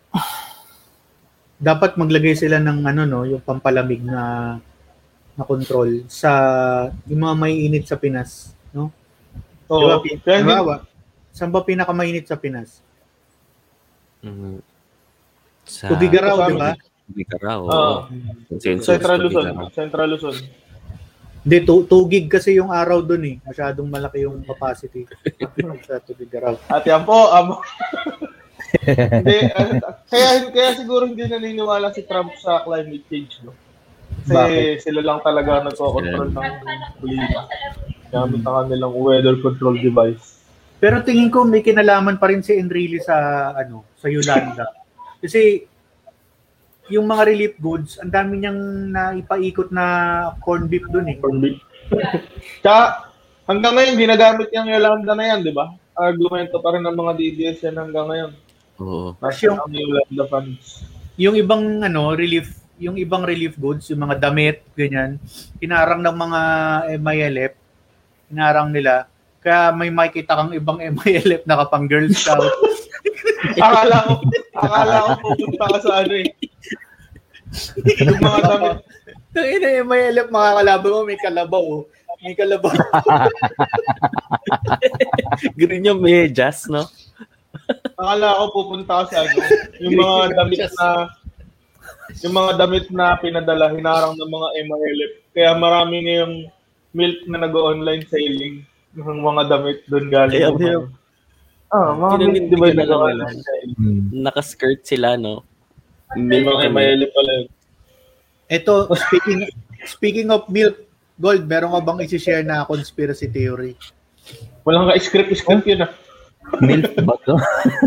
Dapat maglagay sila ng ano no, yung pampalamig na na control sa yung mga may init sa Pinas, no? Oo. Di ba, pi- Kaya hindi- Halimbawa, saan ba pinakamainit sa Pinas? Mhm. Sa Tubigaraw, di ba? Tubigaraw, Oo. oo. Consensus, Central Luzon. Tubigaraw. Central Luzon. Hindi, two, two gig kasi yung araw dun eh. Masyadong malaki yung capacity sa Tubigaraw. At yan po, um, hindi, ah, kaya, kaya siguro hindi naniniwala si Trump sa climate change, no? Kasi Bakit? sila lang talaga nagko-control ng klima. Gamit ang kanilang weather control device. Pero tingin ko may kinalaman pa rin si Enrile sa ano, sa Yolanda. Kasi yung mga relief goods, ang dami niyang naipaikot na corn beef dun eh. Corn beef. Tsaka, hanggang ngayon, ginagamit yung Yolanda na yan, di ba? Argumento pa rin ng mga D D S yan hanggang ngayon. Oo. Nasa Yung- ang Yolanda funds. Yung ibang ano, relief, yung ibang relief goods, yung mga damit, ganyan, hinarang ng mga M I L F, hinarang nila. Kaya may makikita kang ibang M I L F na kapang Girl Scout. Akala ko, akala ko pupunta ka sa ano eh. Yung mga damit. Yung ina M I L F, makakalaban mo, may kalabaw. Oh. May kalabaw. Ganun yung medyas, no? Akala ko pupunta ka sa ano. Yung mga damit na yung mga damit na pinadala, hinarang ng mga M L F. Kaya marami na yung milk na nag-online selling. Yung mga damit doon galing. Kaya, Yung, ah, mga milk, di ba yung nag-online selling? Hmm. Naka-skirt sila, no? May mga M L F pala yun. Ito, speaking speaking of milk, Gold, meron ka bang isi-share na conspiracy theory? Walang ka-script-script yun ah. Milk ba to?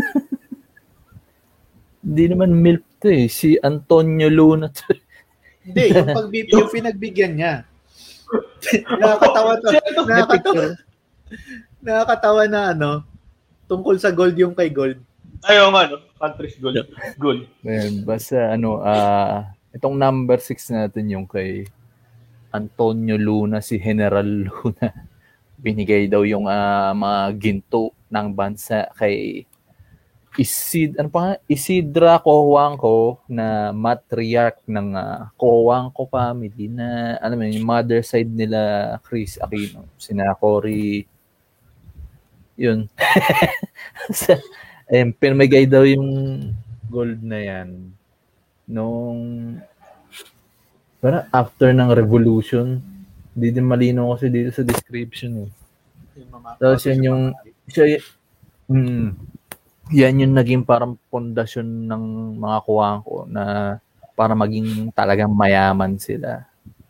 Hindi naman milk to eh. Si Antonio Luna to. Hindi, yung, pagbib- yung pinagbigyan niya. Nakakatawa to. Nakakatawa. Nakakatawa na ano, tungkol sa gold yung kay Gold. Ayaw nga, no? Country's gold. Gold. Well, basta ano, ah itong number six natin yung kay Antonio Luna, si General Luna. Binigay daw yung uh, mga ginto ng bansa kay Isid, ano pa nga? Isidra Cojuangco na matriarch ng uh, Cojuangco family na, ano mo, yung mother side nila Chris Aquino, sina Cory, yun. Ayun, pinamigay daw yung gold na yan nung para after ng revolution. Hindi din malinaw kasi dito sa description eh. Tapos yan yung siya, mm, yan yung naging parang pundasyon ng mga Cojuangco na para maging talagang mayaman sila.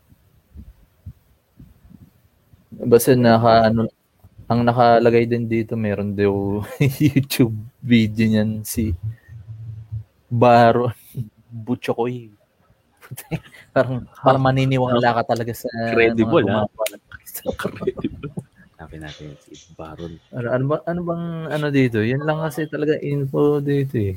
Basta naka ano, ang nakalagay din dito, meron daw YouTube video niyan si Baron Butchokoy. parang, parang maniniwala ka talaga sa credible, mga ha? Credible. Sabi natin si Baron. Ano, ano, ba, ano bang ano dito? Yan lang kasi talaga info dito eh.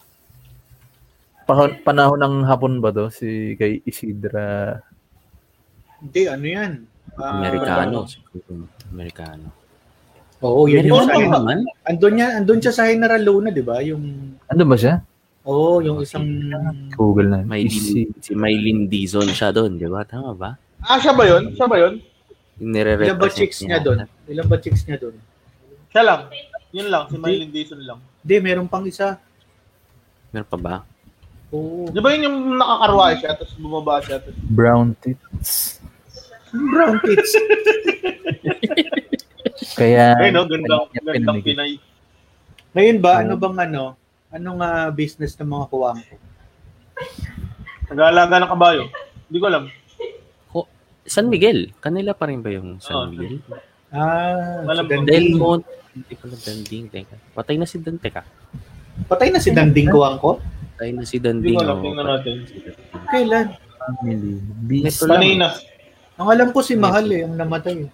Pa- panahon ng hapon ba to? Si kay Isidra? Hindi, ano yan? Uh, Amerikano. Siguro. Amerikano. Oo, yun yung Amerikano sa naman. Andun yan, andun siya sa General Luna, di ba? Yung Ano ba siya? Oo, yung isang Google na. May si, si Maylin Dizon siya doon, di ba? Tama ba? Ah, siya ba yun? Siya ba yun? Ilan ba chicks niya doon? Ilan ba chicks niya doon? Siya lang. Yun lang. Si Maylin Dizon lang. Hindi, meron pang isa. Meron pa ba? Oo. Di ba yun yung nakakarwa siya tapos bumaba siya? Tapos... Brown tits. Brown tits. Kaya... Ay, no? Gandang, gandang Pinay. Ngayon ba, ano bang ano? Anong uh, business ng mga Cojuangco? Nag-aalaga ng kabayo. Hindi ko alam. Oh, San Miguel. Kanila pa rin ba yung San Oh. Miguel? Ah, Alam si ko. Danding. Delmont. Hindi ko na Danding. Teka. Patay na si Danding. Teka. Patay na si Danding Cojuangco? Patay na si Hindi Danding. ko alam. oh. Tingnan natin. Kailan? Family. Beast. Ito lang. Kanina. Ang alam ko si Mahal eh, ang namatay.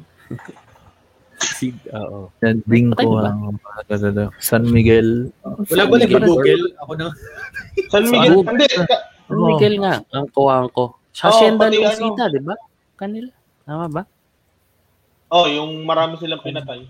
Si, oo. Danding Patay ko ba? ang San Miguel. Wala ba nag-google? Ako na. San Miguel. San- Hindi. San Miguel nga. Ang Cojuangco. Hacienda pati Lucita, di ba? Kanila. Tama ba? Oh, yung marami silang pinatay.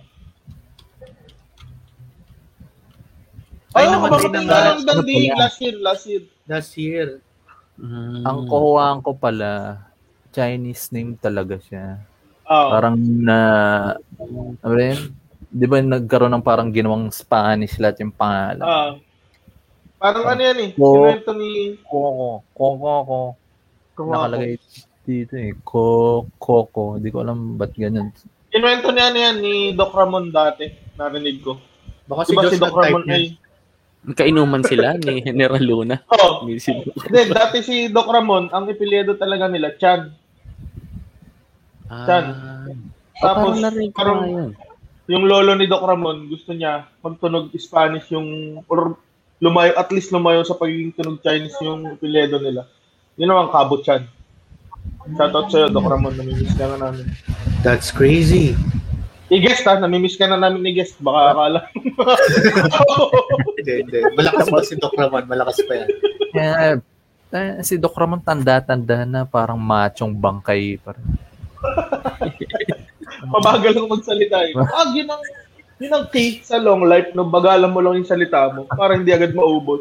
Ay, Ay, naman naman din din ang- ng Danding last year, last year. Last year. Mm. Ang Cojuangco pala, Chinese name talaga siya. Oh. Parang na, ano ba yun? Di ba nagkaroon ng parang ginawang Spanish lahat yung pangalan? Ah. Parang ano yan eh. Oh. Kinuwento ni... Coco. Coco. Nakalagay dito eh. Co Coco. Hindi ko alam ba't ganyan. Kinuwento niya ano yan ni Doc Ramon dati. Narinig ko. Baka si Diba Josh si Doc nag-type Ramon niya. ay... Kainuman sila ni General Luna. Oo. Ni si- Hindi, dati si Doc Ramon, ang ipilyedo talaga nila, Chan. Ah, Chan. Tapos, Tapos, parang narinig ko parang nga yun. yung lolo ni Doc Ramon, gusto niya magtunog Spanish yung, or lumayo, at least lumayo sa pagiging tunog Chinese yung ipilyedo nila. Yun naman, Kabo Chan. Shoutout sa'yo, Doc Ramon, namimiss ka na namin. That's crazy. I-guest ha, namimiss ka na namin ni guest. Baka akala. Hindi, hindi. Malakas pa si Doc Ramon. Malakas pa yan. Kaya, eh, si Doc Ramon tanda-tanda na parang machong bangkay. Parang. Mabagal lang magsalita eh. Ah, yun ang, yun ang key sa long life, no? Bagalan mo lang yung salita mo para hindi agad maubos.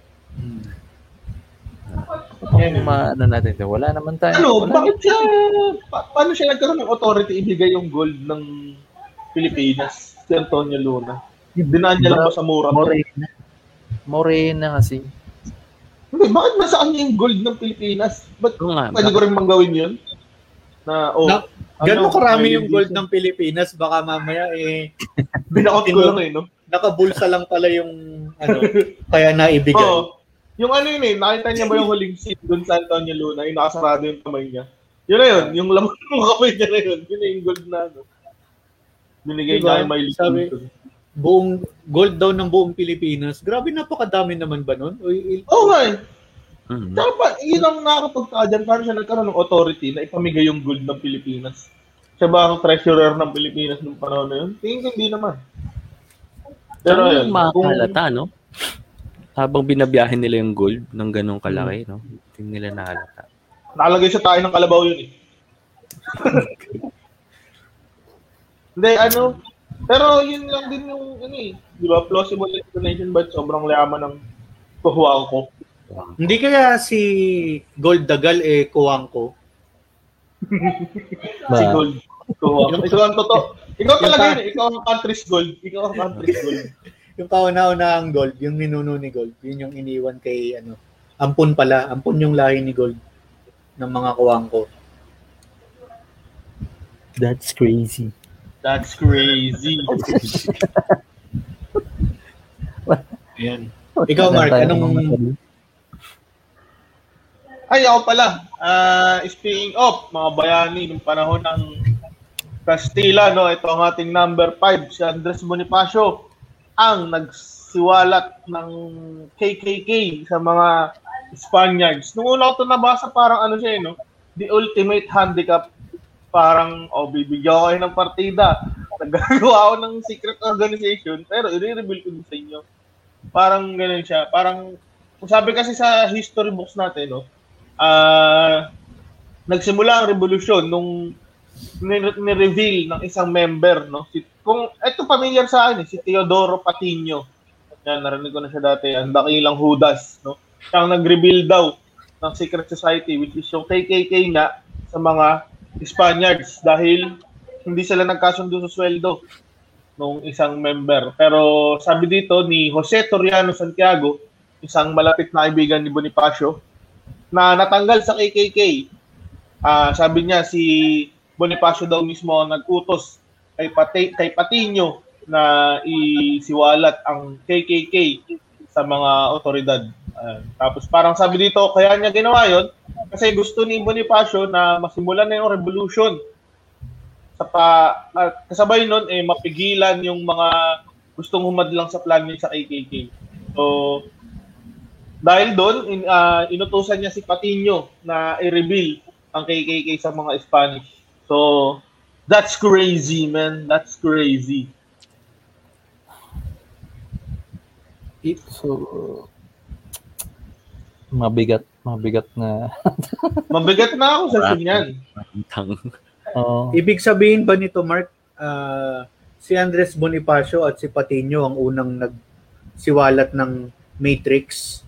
Yung mga ano natin, wala naman tayo. Ano, Wala. bakit siya, pa- paano siya nagkaroon ng authority ibigay yung gold ng Pilipinas, si Antonio Luna? Dinaan niya lang ba sa mura? Morena. Morena kasi. Hindi, bakit nasa kanya yung gold ng Pilipinas? Ba't Oo nga, pwede ko rin manggawin yun? Na, oh, Na- Gano'n karami may yung gold edition. ng Pilipinas, baka mamaya eh, Binakot ko lang eh, no? nakabulsa lang pala yung ano, kaya naibigay. Oo. Yung ano yun eh, nakita niya ba yung huling scene dun sa Antonio Luna, yung nakasarado yung kamay niya? Yun na yun, yung laman ng kamay niya na yun. Yun na yung gold na ano. Binigay Diba? niya kay Miley Sabi- Clinton. Buong gold daw ng buong Pilipinas. Grabe, napakadami naman ba nun? O, il- Oo nga eh. Mhm. Tsaka pa, yun ang nakakapagtaka dyan, parang siya nagkaroon ng authority na ipamigay yung gold ng Pilipinas. Siya ba ang treasurer ng Pilipinas nung panahon na yun? Tingin ko hindi naman. Pero Pero yun, kung, makakalata, no? Habang binabiyahin nila yung gold ng ganong kalaki, no? Hindi nila nahalata. nakalagay sa tayo ng kalabaw yun eh. Hindi, ano, pero yun lang din yung, ano eh, di ba, plausible explanation ba sobrang layaman ng kuhuang ko? Hindi kaya si Gold Dagal eh kuwang ko. Si Ba, Gold. Kuhuang. Ikaw ang totoo. Ikaw Yung talaga pa- yun eh. Ikaw ang country's gold. Ikaw ang country's gold. Yung kauna-unahang Gold, yung ninuno ni Gold, yun yung iniwan kay ano, Ampun pala, Ampun yung lahi ni Gold ng mga kuwang ko. that's crazy. That's crazy. Ayan. Ikaw, Mark, anong Ay, ako pala. Ah, speaking of, mga bayani, nung panahon ng Castilla, no, ito ang ating number five, si Andres Bonifacio, ang nagsiwalat ng K K K sa mga Spaniards. Nung una ko ito nabasa, parang ano siya, eh, no? The ultimate handicap. Parang, oh, bibigyan ko kayo ng partida. Naggagawa ako ng secret organization, pero i-reveal ko din sa inyo. Parang ganun siya. Parang, sabi kasi sa history books natin, no, ah, nagsimula ang revolusyon nung ni- ni-reveal ng isang member, no? Si, kung ito familiar sa akin, eh, si Teodoro Patiño. Yan, narinig ko na siya dati, ang dakilang Judas, no? Siya ang nag-reveal daw ng secret society, which is yung K K K nga sa mga Spaniards dahil hindi sila nagkasundo sa sweldo nung isang member. Pero sabi dito ni Jose Toriano Santiago, isang malapit na kaibigan ni Bonifacio, na natanggal sa K K K. Ah, sabi niya si Bonifacio daw mismo ang nag-utos kay Pati, kay Patiño na isiwalat ang K K K sa mga otoridad. Ah, tapos parang sabi dito, kaya niya ginawa yon kasi gusto ni Bonifacio na masimulan na yung revolution. Sa pa, at kasabay nun, eh, mapigilan yung mga gustong humadlang sa plan niya sa K K K. So, dahil doon, in, uh, inutusan niya si Patiño na i-reveal ang K K K sa mga Spanish. So, that's crazy, man. That's crazy. So, mabigat, mabigat na. Mabigat na ako sa sinyan. Tang. Oh, Ibig sabihin ba nito, Mark, ah, si Andres Bonifacio at si Patiño ang unang nagsiwalat ng Matrix?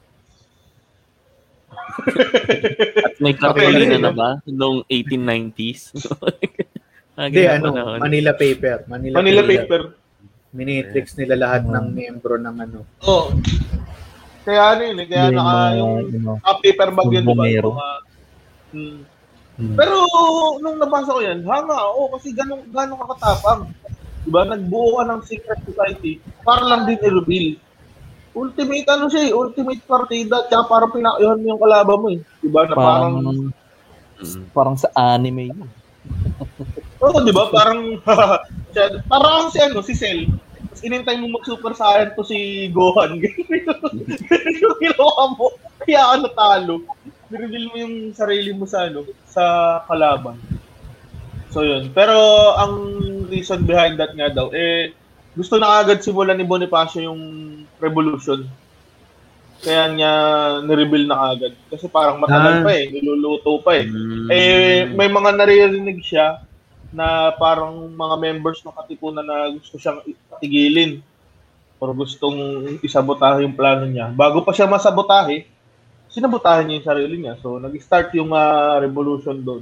At may Carolina na ba noong eighteen nineties? Hindi, ano, Manila Paper. Manila, Manila Paper. paper. Minitrix nila lahat ng miyembro ng ano. Oh. Kaya ano yun, eh, kaya yung naka mga, yung you know, ah, paper bag yun, diba? bombero. Mga, hmm. Hmm. Pero nung nabasa ko yan, hanga, oh, kasi ganun, ganun kakatapang. Diba? Nagbuo ka ng secret society para lang din i-reveal. Ultimate ano siya eh, ultimate partida, tsaka parang pinakayuhan mo yung kalaban mo eh. Diba? Na parang, parang, parang sa anime yun. oo, oh, diba? Parang, siya- parang si ano, si Cell. Tapos inintay mo mag-super saiyan to si Gohan. Ganun yung ginawa mo. Kaya ka natalo. I-reveal mo yung sarili mo sa ano, sa kalaban. So yun. Pero ang reason behind that nga daw, eh, gusto na agad simulan ni Bonifacio yung revolution. Kaya niya ni-reveal na agad. Kasi parang matagal Ah. pa eh, niluluto pa eh. Mm. Eh, may mga naririnig siya na parang mga members ng katipunan na gusto siyang patigilin or gustong isabotahe yung plano niya. Bago pa siya masabotahe, sinabotahe niya yung sarili niya. So, nag-start yung ah, revolution doon.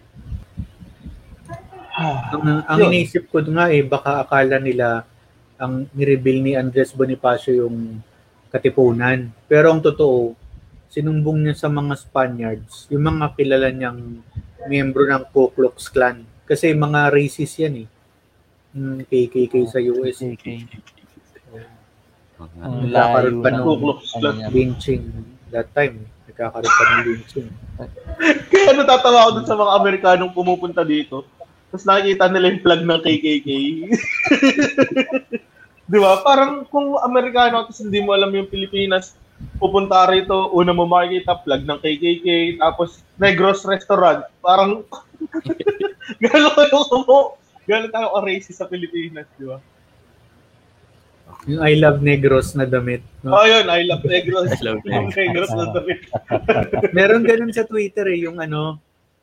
Ang, ang Yun. iniisip ko nga eh, baka akala nila ang nireveal ni Andres Bonifacio yung katipunan. Pero ang totoo, sinumbong niya sa mga Spaniards, yung mga kilala niyang miyembro ng Ku Klux Klan. Kasi mga racist yan eh. Hmm, K K K sa U S. Okay. Mga- Nagkakaroon pa Ku ng Klux Klan. lynching that time. Nagkakaroon pa ng lynching. Kaya natatawa ako dun sa mga Amerikanong pumupunta dito. Tapos nakikita nila yung flag ng K K K. Di ba? Parang kung Amerikano tapos hindi mo alam yung Pilipinas, pupunta rito, una mo makikita flag ng K K K, tapos Negros Restaurant. Parang gano'n kayo mo. Gano'n tayo ka-racist sa Pilipinas, di ba? Yung I love Negros na damit. No? Oh, yun. I love Negros. I love Negros. Negros na damit. Meron ganun sa Twitter eh, yung ano,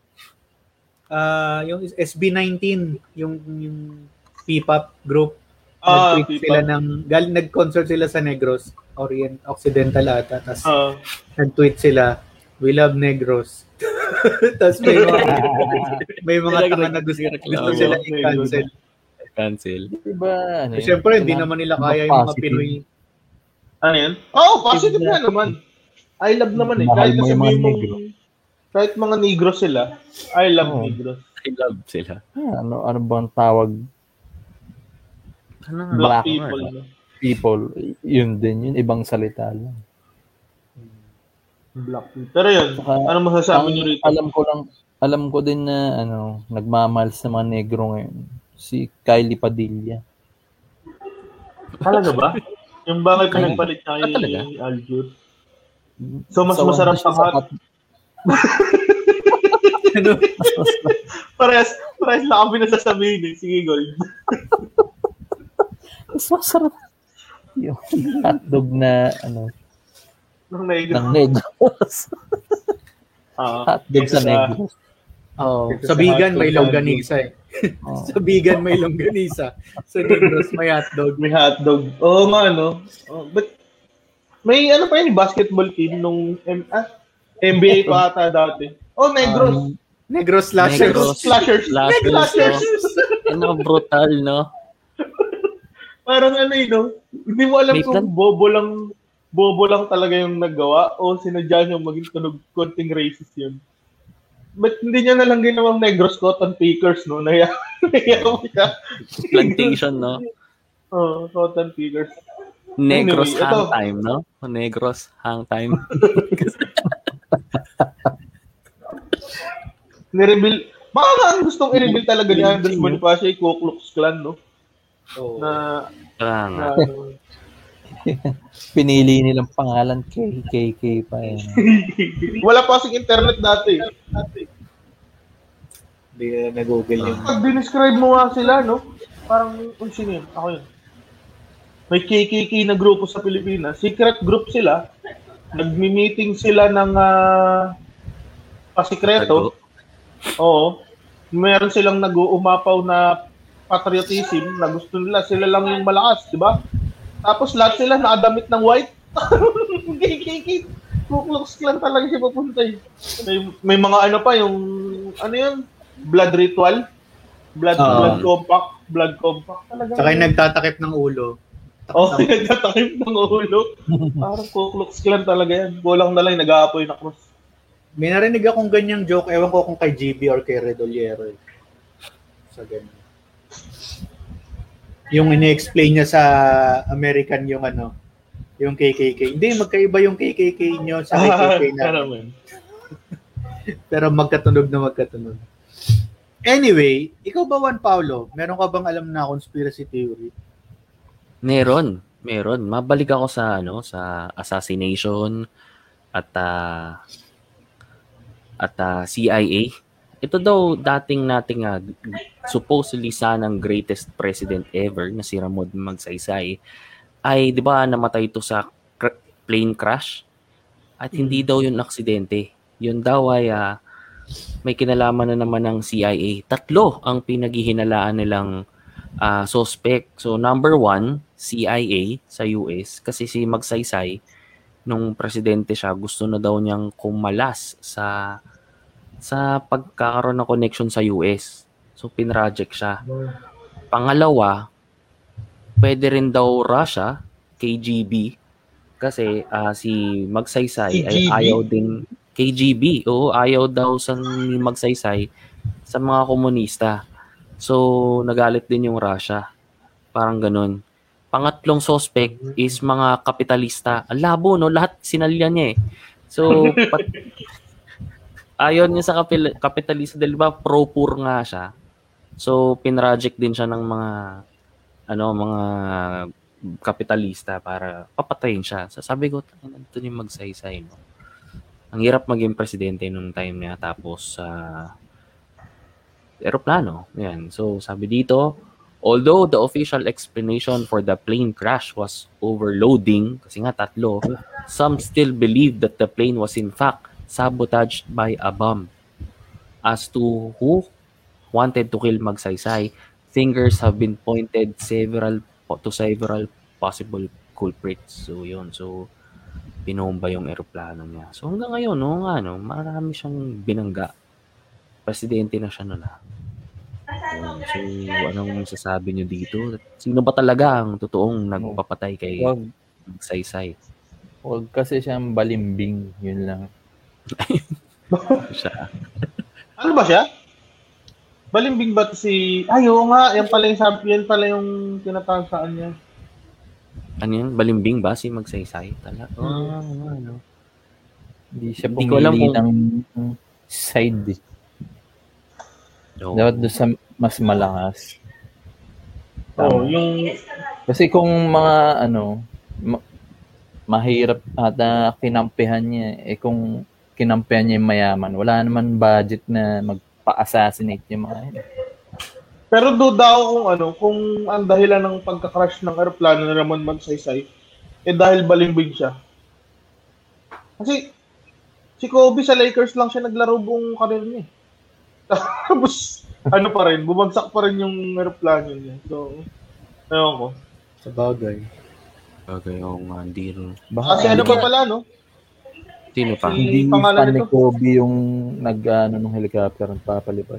ah yung S B nineteen, yung, yung P-pop group. Ah, Nag-tweet P-pop. sila ng, gal, nag-concert sila sa Negros, Orient, Occidental ata. Tapos Ah. nag-tweet sila, we love Negros. Tapos may mga, may mga Sila tanga na gusto, gusto sila i-cancel. Cancel. Diba, ano Eh, yun? Siyempre, hindi Wala- naman nila wala kaya yung mga positive. Pinoy. Ano yan? Oo, oh, positive nga naman. I love naman eh. Mahal Kahit mo kasi yung may mga mong, negro. kahit mga negro sila, I love Oo. negros. I love sila. Ah, ano, ano bang tawag? Ano nga? Black Black people. or- No? People, yun din, yun, ibang salita lang. Black people. Pero yun, Saka, ano masasabi Ang niyo rito? alam ko lang, alam ko din na ano, nagmamahal sa mga negro ngayon. Si Kylie Padilla. Talaga ba? Yung bagay Ay, pinagpalit niya ah, talaga? kay Aljur. So, mas Sawan masarap siya ang sa hot. hot. Ano? Parehas, parehas lang kami nasasabihin eh. Sige, Gold. Mas masarap. Yung hotdog na ano, Nung naigit. ng negros. Ah, Hotdog sa kaysa negros. Oh, Ito sa sa vegan hotdog may sa longganisa eh. Oh. Sa vegan may longganisa. Sa Negros may hotdog. May hotdog. Oo nga, no? Oh, but, may ano pa yun, basketball team nung M- ah, N B A pa ata dati. Oh, Negros. Negros slashers. Negros. Slashers. Slashers, Slashers. Ano, brutal, no? Parang ano yun, no? Hindi mo alam May kung plan- bobo lang, bobo lang talaga yung naggawa o sinadya niya maging tunog konting racist yun. But hindi niya nalang ginawang Negros cotton pickers, no? Naya, naya mo siya. Plantation, no? Oh, cotton pickers. Negros Anyway, hang ito. time, no? Negros hang time. Nireveal. Baka nga ang gustong i-reveal talaga ni Andres Bonifacio ay Ku Klux Klan, no? Oh. Na, Kaya nga. na Pinili nilang pangalan K K K pa yun. wala pa kasing internet dati. Hindi na nag-google yun. Pag dinescribe mo nga sila, no? Parang, kung sino yun? Ako yun. May K K K na grupo sa Pilipinas. Secret group sila. Nagmi-meeting sila ng uh, pasikreto. Oo. Meron silang nag-uumapaw na patriotism na gusto nila. Sila lang yung malakas, di ba? Tapos lahat sila nakadamit ng white. K K K. Ku Klux Klan talaga siya papunta eh. May, may mga ano pa, yung, ano yun? Blood ritual. Blood, Oo. blood compact. Blood compact. Talaga. Saka yung nagtatakip ng ulo. Oo, oh, nagtatakip ng ulo. Parang Ku Klux Klan talaga yan. Kulang na lang, nag-aapoy na cross. May narinig akong ganyang joke. Ewan ko kung kay G B or kay Redoliero. Eh. Sa ganyan. Yung ini-explain niya sa American yung ano, yung K K K. Hindi, magkaiba yung K K K nyo sa K K K na. naman. Pero magkatunog na magkatunog. Anyway, ikaw ba, Juan Paulo? Meron ka bang alam na conspiracy theory? Meron, meron. Mabalik ako sa ano, sa assassination at ah, at ah, C I A. Ito daw dating nating uh, supposedly sanang greatest president ever na si Ramon Magsaysay ay 'di ba namatay ito sa cr- plane crash at hindi daw yun aksidente. Yun daw ay ah, may kinalaman na naman ng C I A. Tatlo ang pinaghihinalaan nilang uh, suspect. So number one, C I A sa U S kasi si Magsaysay nung presidente siya gusto na daw niyang kumalas sa sa pagkakaroon ng connection sa U S. So pinroject siya. Pangalawa, pwede rin daw Russia, K G B Kasi uh, si Magsaysay K G B? ay ayaw din K G B. Oo, ayaw daw sa ni Magsaysay sa mga komunista. So, nagalit din yung Russia. Parang ganun. Pangatlong suspect is mga kapitalista. Ang labo, no? Lahat sinalya niya eh. So, pat- ayon niya sa kapil- kapitalista, dahil ba pro-poor nga siya. So, pinroject din siya ng mga ano, mga kapitalista para papatayin siya. So, sabi ko, ito yung Magsaysay, no? Ang hirap maging presidente nung time niya. Tapos, uh, aeroplano. Yan. So, sabi dito, although the official explanation for the plane crash was overloading, kasi nga tatlo, some still believe that the plane was in fact sabotaged by a bomb. As to who wanted to kill Magsaysay, fingers have been pointed several to several possible culprits. So, yun. So, binomba yung aeroplano niya. So, hanggang ngayon, no, nga, no, marami siyang binangga. Presidente na siya noon, ha. Yun. So, anong masasabi niyo dito? Sino ba talaga ang totoong nagpapatay kay Wag, Magsaysay? wag kasi siyang balimbing, yun lang. Siya. Ano ba siya? Balimbing ba si... Ay, oo nga. Yan pala yung sabi. Yan pala yung tinatawag niya. Ano yun? Balimbing ba si Magsaysay? Talaga? Ah, ano. Hindi siya Hindi ko alam pumili kung- ng side. Eh. No. Dapat doon sa mas malakas. Oo, Tama. yung... Kasi kung mga ano, ma- mahirap ata kinampihan niya. Eh kung kinampihan niya yung mayaman, wala naman budget na magpa-assassinate yung mga yun. Pero duda ako kung ano, kung ang dahilan ng pagka-crash ng aeroplano na Ramon Magsaysay, eh dahil balimbing siya. Kasi si Kobe sa Lakers lang siya naglaro buong karir niya. Tapos ano pa rin, bumagsak pa rin yung aeroplano niya. So, ayun ko. Sa bagay. Okay, oo nga, hindi rin. Baka Kasi ano pa pala, no? Sino pa? Si- hindi pangalan fan ni nito? Kobe yung nag-ano ng helicopter nagpapalipad.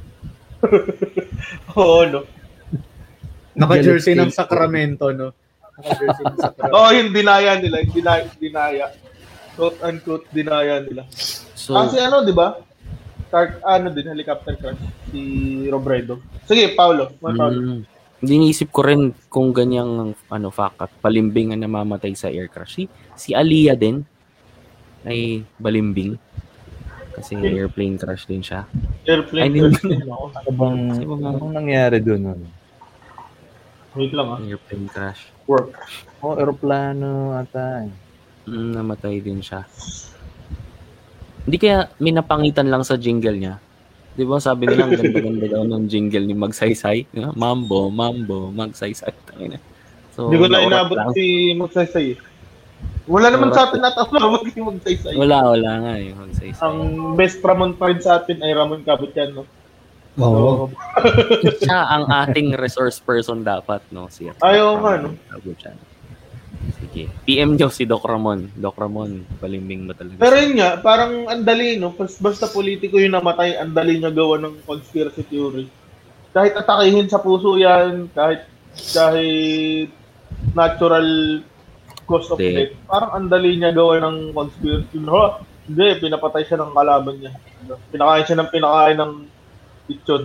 Oo, no? Naka-jersey ng Galit Sacramento, no? Naka-jersey ng Sacramento. Oo, yung dinaya nila, yung dinaya, dinaya. Quote unquote dinaya nila. So, Kasi ano, di ba? Start, ano din, helicopter crash. Si Robredo. Sige, Paulo. May Paulo. mm, hindi niisip ko rin kung ganyang ano, fact at balimbing ang namamatay sa air crash. Si, si Aliyah din ay balimbing. Kasi airplane crash din siya. Airplane Ay, crash hindi. din ako. Ano bang, Kasi mga- anong nangyari doon? Ano? Wait lang ah. Airplane crash. Work. Oh, aeroplano ata. eh. Mm, namatay din siya. Hindi kaya minapangitan lang sa jingle niya. Di ba sabi nila ang ganda-ganda daw ng jingle ni Magsaysay? Yeah, Mambo, Mambo, Magsaysay. Tangina. So, Hindi ko na naurat inabot lang. si Magsaysay eh. Wala naman sa atin natawag si Magsaysay. Wala, wala nga eh, Magsaysay. Ang best Ramon pa rin sa atin ay Ramon Cabutian, no? Oo. So, Siya ang ating resource person dapat, no? Si Ayaw nga, no? Abuchan. Sige. P M nyo si Doc Ramon. Doc Ramon, balimbing ba talaga? pero yun nga, parang andali, no? Bas- Basta politiko yung namatay, andali niya gawa ng conspiracy theory. Kahit atakihin sa puso yan, kahit kahit natural cause of Hindi. death, parang andali niya gawa ng conspiracy. No, hindi, pinapatay siya ng kalaban niya. Pinakain siya ng pinakain ng lechon.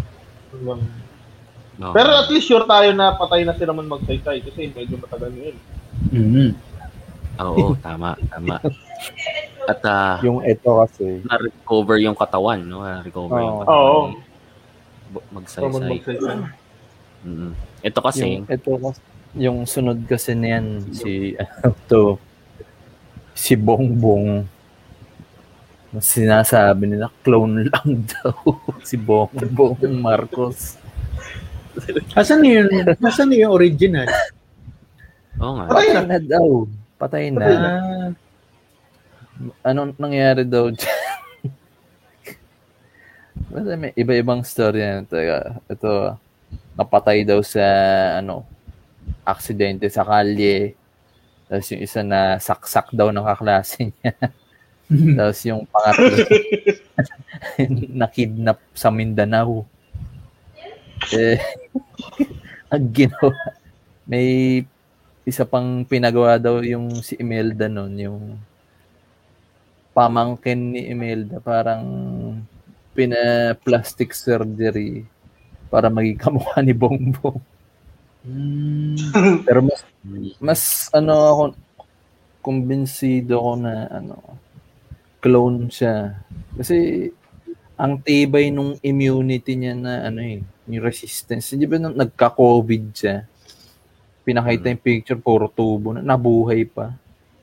No. Pero at least sure tayo na patay na si Ramon Magsaysay kasi medyo matagal na yun. Mhm. Oo, tama, tama. At ah, Yung ito kasi, na-recover yung katawan, no? Na-recover yung Oo. katawan. Oo. ni Bu- Ramon Magsaysay. Magsaysay. Mm. Ito kasi, yung ito kasi, yung sunod kasi niyan si ano to, si Bongbong. Sinasabi nila clone lang daw si Bongbong Marcos. Asan na yun? Asan na yung original? oo nga. Patay na. Patay na daw. Patay na. Ah, Anong nangyari daw dyan? Basta may iba-ibang story yan. Teka, ito, napatay daw sa, ano, aksidente sa kalye. Tapos yung isa na saksak daw ng kaklase niya. Tapos yung pangatlo, nakidnap sa Mindanao. Eh, ang ginawa, may isa pang pinagawa daw yung si Imelda noon, yung pamangkin ni Imelda, parang pina-plastic surgery para maging kamukha ni Bongbong. Mm. Pero mas, mas ano ako, kumbinsido ko na ano, clone siya. Kasi ang tibay nung immunity niya na ano eh, yung resistance. Hindi ba nung nagka-COVID siya? Pinakita yung picture, puro tubo na, nabuhay pa.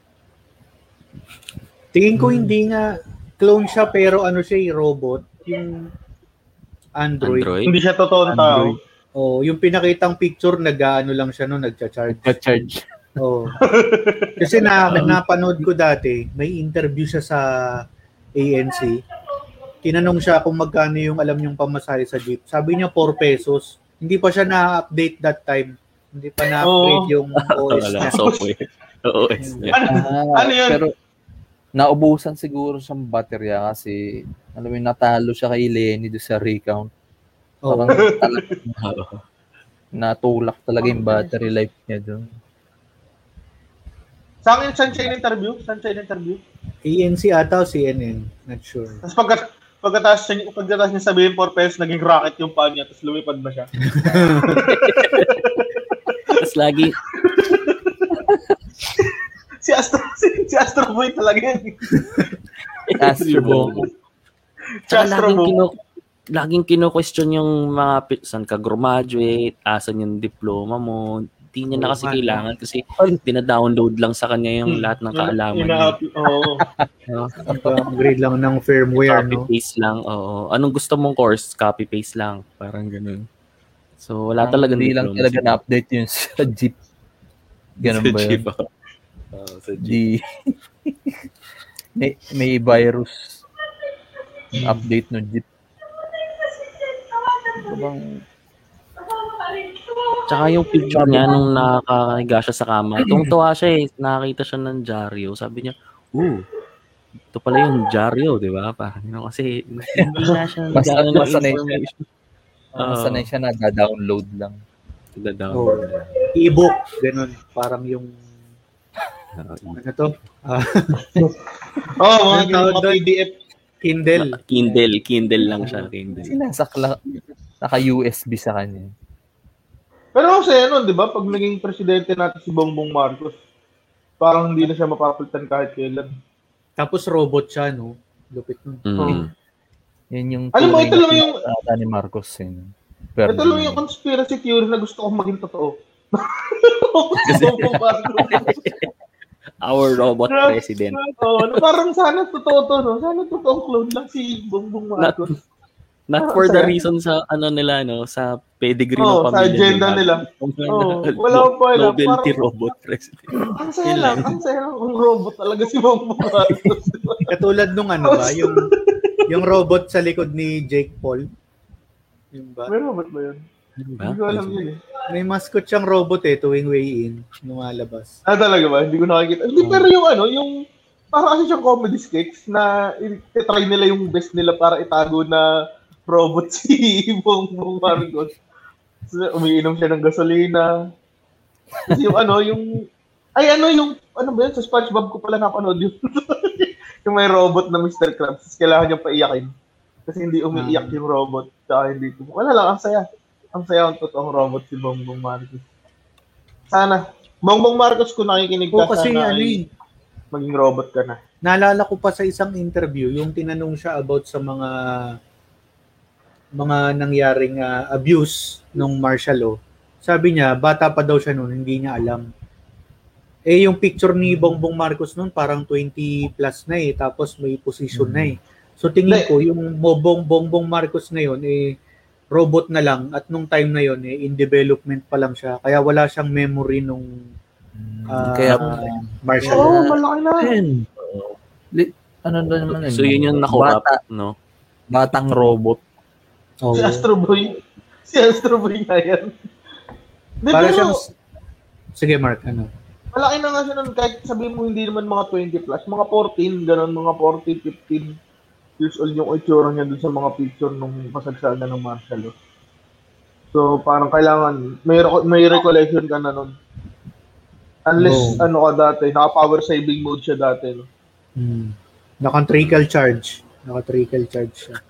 Tingin ko hindi nga clone siya pero ano siya, yung robot, yung Android. Android? Hindi siya totoong tao. Oh, yung pinakitang picture nag-ano lang siya no, nagcha-charge. Nagka-charge. Oh. Kasi na napanood ko dati, may interview siya sa A N C. Tinanong siya kung magkano yung alam niyong pamasahe sa jeep. Sabi niya four pesos. Hindi pa siya na-update that time. Hindi pa na-upgrade Oh. yung O S niya. Software. O S niya. Ano, Ah, ano yun? Pero naubusan siguro siyang baterya kasi alam mo, natalo siya kay Lenny doon sa recount. Oh. Parang talagang natulak talaga yung battery life niya doon. Sa akin, saan siya in-interview? Saan siya in-interview? A N C ata o C N N? Not sure. Tapos pagkat, pagkatapos niya, pagkatapos niya sabihin four pesos, naging rocket yung paa niya, tapos lumipad na siya. Tapos lagi, Si Astro, si, si Astro Boy talaga yan. Astro Boy. Si tsaka Astro laging, Boy. kino, laging kino-question yung mga pi- saan ka graduate, asan yung diploma mo. Hindi niya na kasi Oo, kailangan kasi dina-download lang sa kanya yung lahat ng kaalaman niya. Ina- Oo. Upgrade lang ng firmware, no? Copy-paste lang, oo. Anong gusto mong course? Copy-paste lang. Parang ganun. So, wala talaga Hindi lang talaga na-update yun sa Jeep. Ganun ba yun? Oh, sa Jeep. Di, may, may virus update no Jeep. Ano bang Tsaka yung picture niya nung nakakahiga siya sa kama. Tungtuwa siya eh. Nakakita siya ng dyaryo. Sabi niya, ooh, ito pala yung dyaryo, di ba? Parang, you know, kasi hindi na siya Mas- nagkakaroon ng masanay siya. information. uh, sanay siya na da-download lang. Da-download. Oh. E-book, ganun. Parang yung, Uh, ano to? Ah, Oo, mga Ang tawag mga doon? P D F. Kindle. Kindle. Kindle lang siya. Kindle. Sinasakla, naka-U S B sa kanya. Pero kasi ano, di ba, pag naging presidente natin si Bongbong Marcos, parang hindi na siya mapapalitan kahit kailan. Tapos robot siya, no? Lupit nun. Mm. Yan yung Alam mo, tunay ito na lang yung- pinag-aaralan ni Marcos. Yun. Pero Ito lang yung conspiracy theory na gusto kong maging totoo. Si Bongbong Marcos. Our robot president. Oo, na parang sana totoo to, no? Sana totoo clone lang si Bongbong Marcos. Not for the reason sa ano nila, no? Sa pedigree Oo, ng sa pamilya agenda nila. Oo, wala akong pa alam. Novelty Parang- robot president. Ang saya lang, ang saya lang kung robot talaga si Bongbong Marcos. Katulad nung ano ba, yung yung robot sa likod ni Jake Paul. Yung ba? May robot ba yun? Ano ba? Hindi ko alam yun eh. May mascot siyang robot eh, tuwing way-in, lumalabas. Ah, talaga ba? Hindi ko nakikita. Hindi, pero yung ano, yung parang kasi siyang comedy sketch na i-try nila yung best nila para itago na robot si Bongbong Marcos. So, umiinom siya ng gasolina. Kasi yung ano, yung... Ay, ano yung... Ano ba yun? Sa SpongeBob ko pala napanood yun. Yung may robot na mister Krabs. Tapos kailangan niyang paiyakin. Kasi hindi umiiyak yung robot. Tsaka hindi... Wala lang, ang saya. Ang saya ang totoong robot si Bongbong Marcos. Sana. Bongbong Marcos, kung nakikinig O ka, kasi sana ano ay eh, maging robot ka na. naalala ko pa sa isang interview, yung tinanong siya about sa mga mga nangyaring ah, abuse nung martial law. Sabi niya, bata pa daw siya noon, hindi niya alam. Eh, yung picture ni Bongbong Marcos noon, parang twenty plus na eh, tapos may position na eh. So tingin ko, yung Bongbong Bongbong Marcos na yun, eh, robot na lang, at nung time na yun, eh, in development pa lang siya. Kaya wala siyang memory nung ah, Kaya martial Oo, law. oh, malaki na. Ayun. Li- ano na naman yun? So yun yung nakurap, Bata, no? batang robot. Oo. Si Astro Boy. Si Astro Boy nga yan. Di, Para pero, siyang... Sige, Mark, ano? malaki na nga siya nun. Kahit sabihin mo hindi naman mga twenty plus, mga fourteen, ganun, mga fourteen, fifteen years old yung itsura niya dun sa mga picture nung kasagsagan ng martial law. So, parang kailangan, may, rec- may recollection ka na nun. Unless, No. ano ka dati, naka-power saving mode siya dati. No? Hmm. Naka-trickle charge. Naka-trickle charge siya.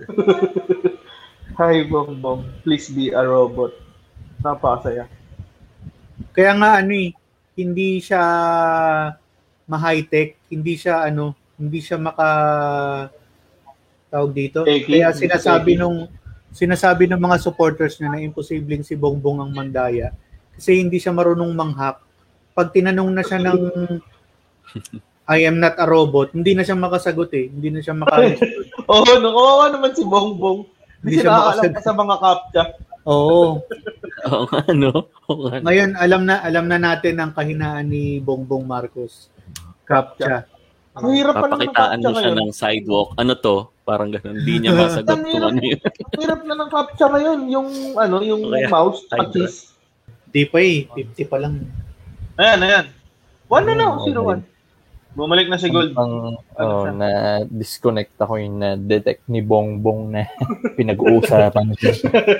Hi, Bongbong. Please be a robot. Napakasaya. Kaya nga ano eh, hindi siya ma-high-tech, hindi siya ano, hindi siya maka tawag dito. Techy, Kaya hindi siya sinasabi techy. nung sinasabi ng mga supporters niya na imposibleng si Bongbong ang mandaya kasi hindi siya marunong manghak. Pag tinanong na siya ng I am not a robot, hindi na siya makasagot eh. Hindi na siya makasagot. Oo, oh, no, kawawa naman si Bongbong. Hindi Hindi siya siya nakakalam makasagot. pa sa mga captcha. Oo. Oo nga, no? Oo nga. Ngayon, alam na alam na natin ang kahinaan ni Bongbong Marcos. Captcha. Ang hirap pa naman ng Papakitaan captcha mo siya ngayon. ng sidewalk. Ano to? Parang ganun. Hindi niya masagot Ang kung hirap, ano yun. ang hirap na ng captcha ngayon. Yung, ano, yung Kaya, mouse at Hydra. cheese. Di pa eh. fifty pa lang. Ayan, ayan. One na lang. Ayun, Zero okay. one. Bumalik na si Gold. Ang Ano oh, siya? na disconnect ako yung na detect ni Bongbong na pinag-uusapan siya.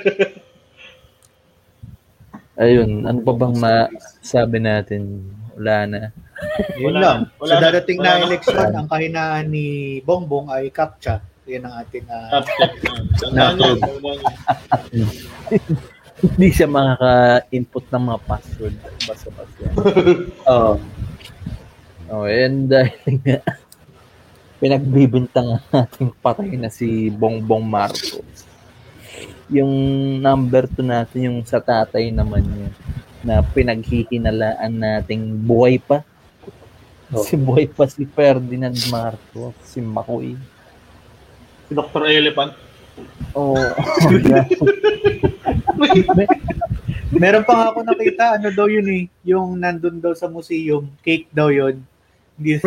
Ayun, ano pa bang masabi natin? Wala na. Yun Wala lang. na. Wala Sa na. dadating Wala na na. eleksyon, ang kahinaan ni Bongbong ay captcha. Yan ang ating ah, Captcha. Tandaan yan. Tandaan yan. Hindi siya makaka-input ng mga password. Basta-basta. Oo. Oh, and dahil nga pinagbibintang ating patay na si Bongbong Marcos. Yung number two natin, yung sa tatay naman niya, na pinaghihinalaan nating buhay pa. Oh. Si buhay pa si Ferdinand Marcos, si Makoy. Si Doctor Elephant. Oh, meron pa nga ako nakita, ano daw yun eh, yung nandun daw sa museum, cake daw yun. Hindi,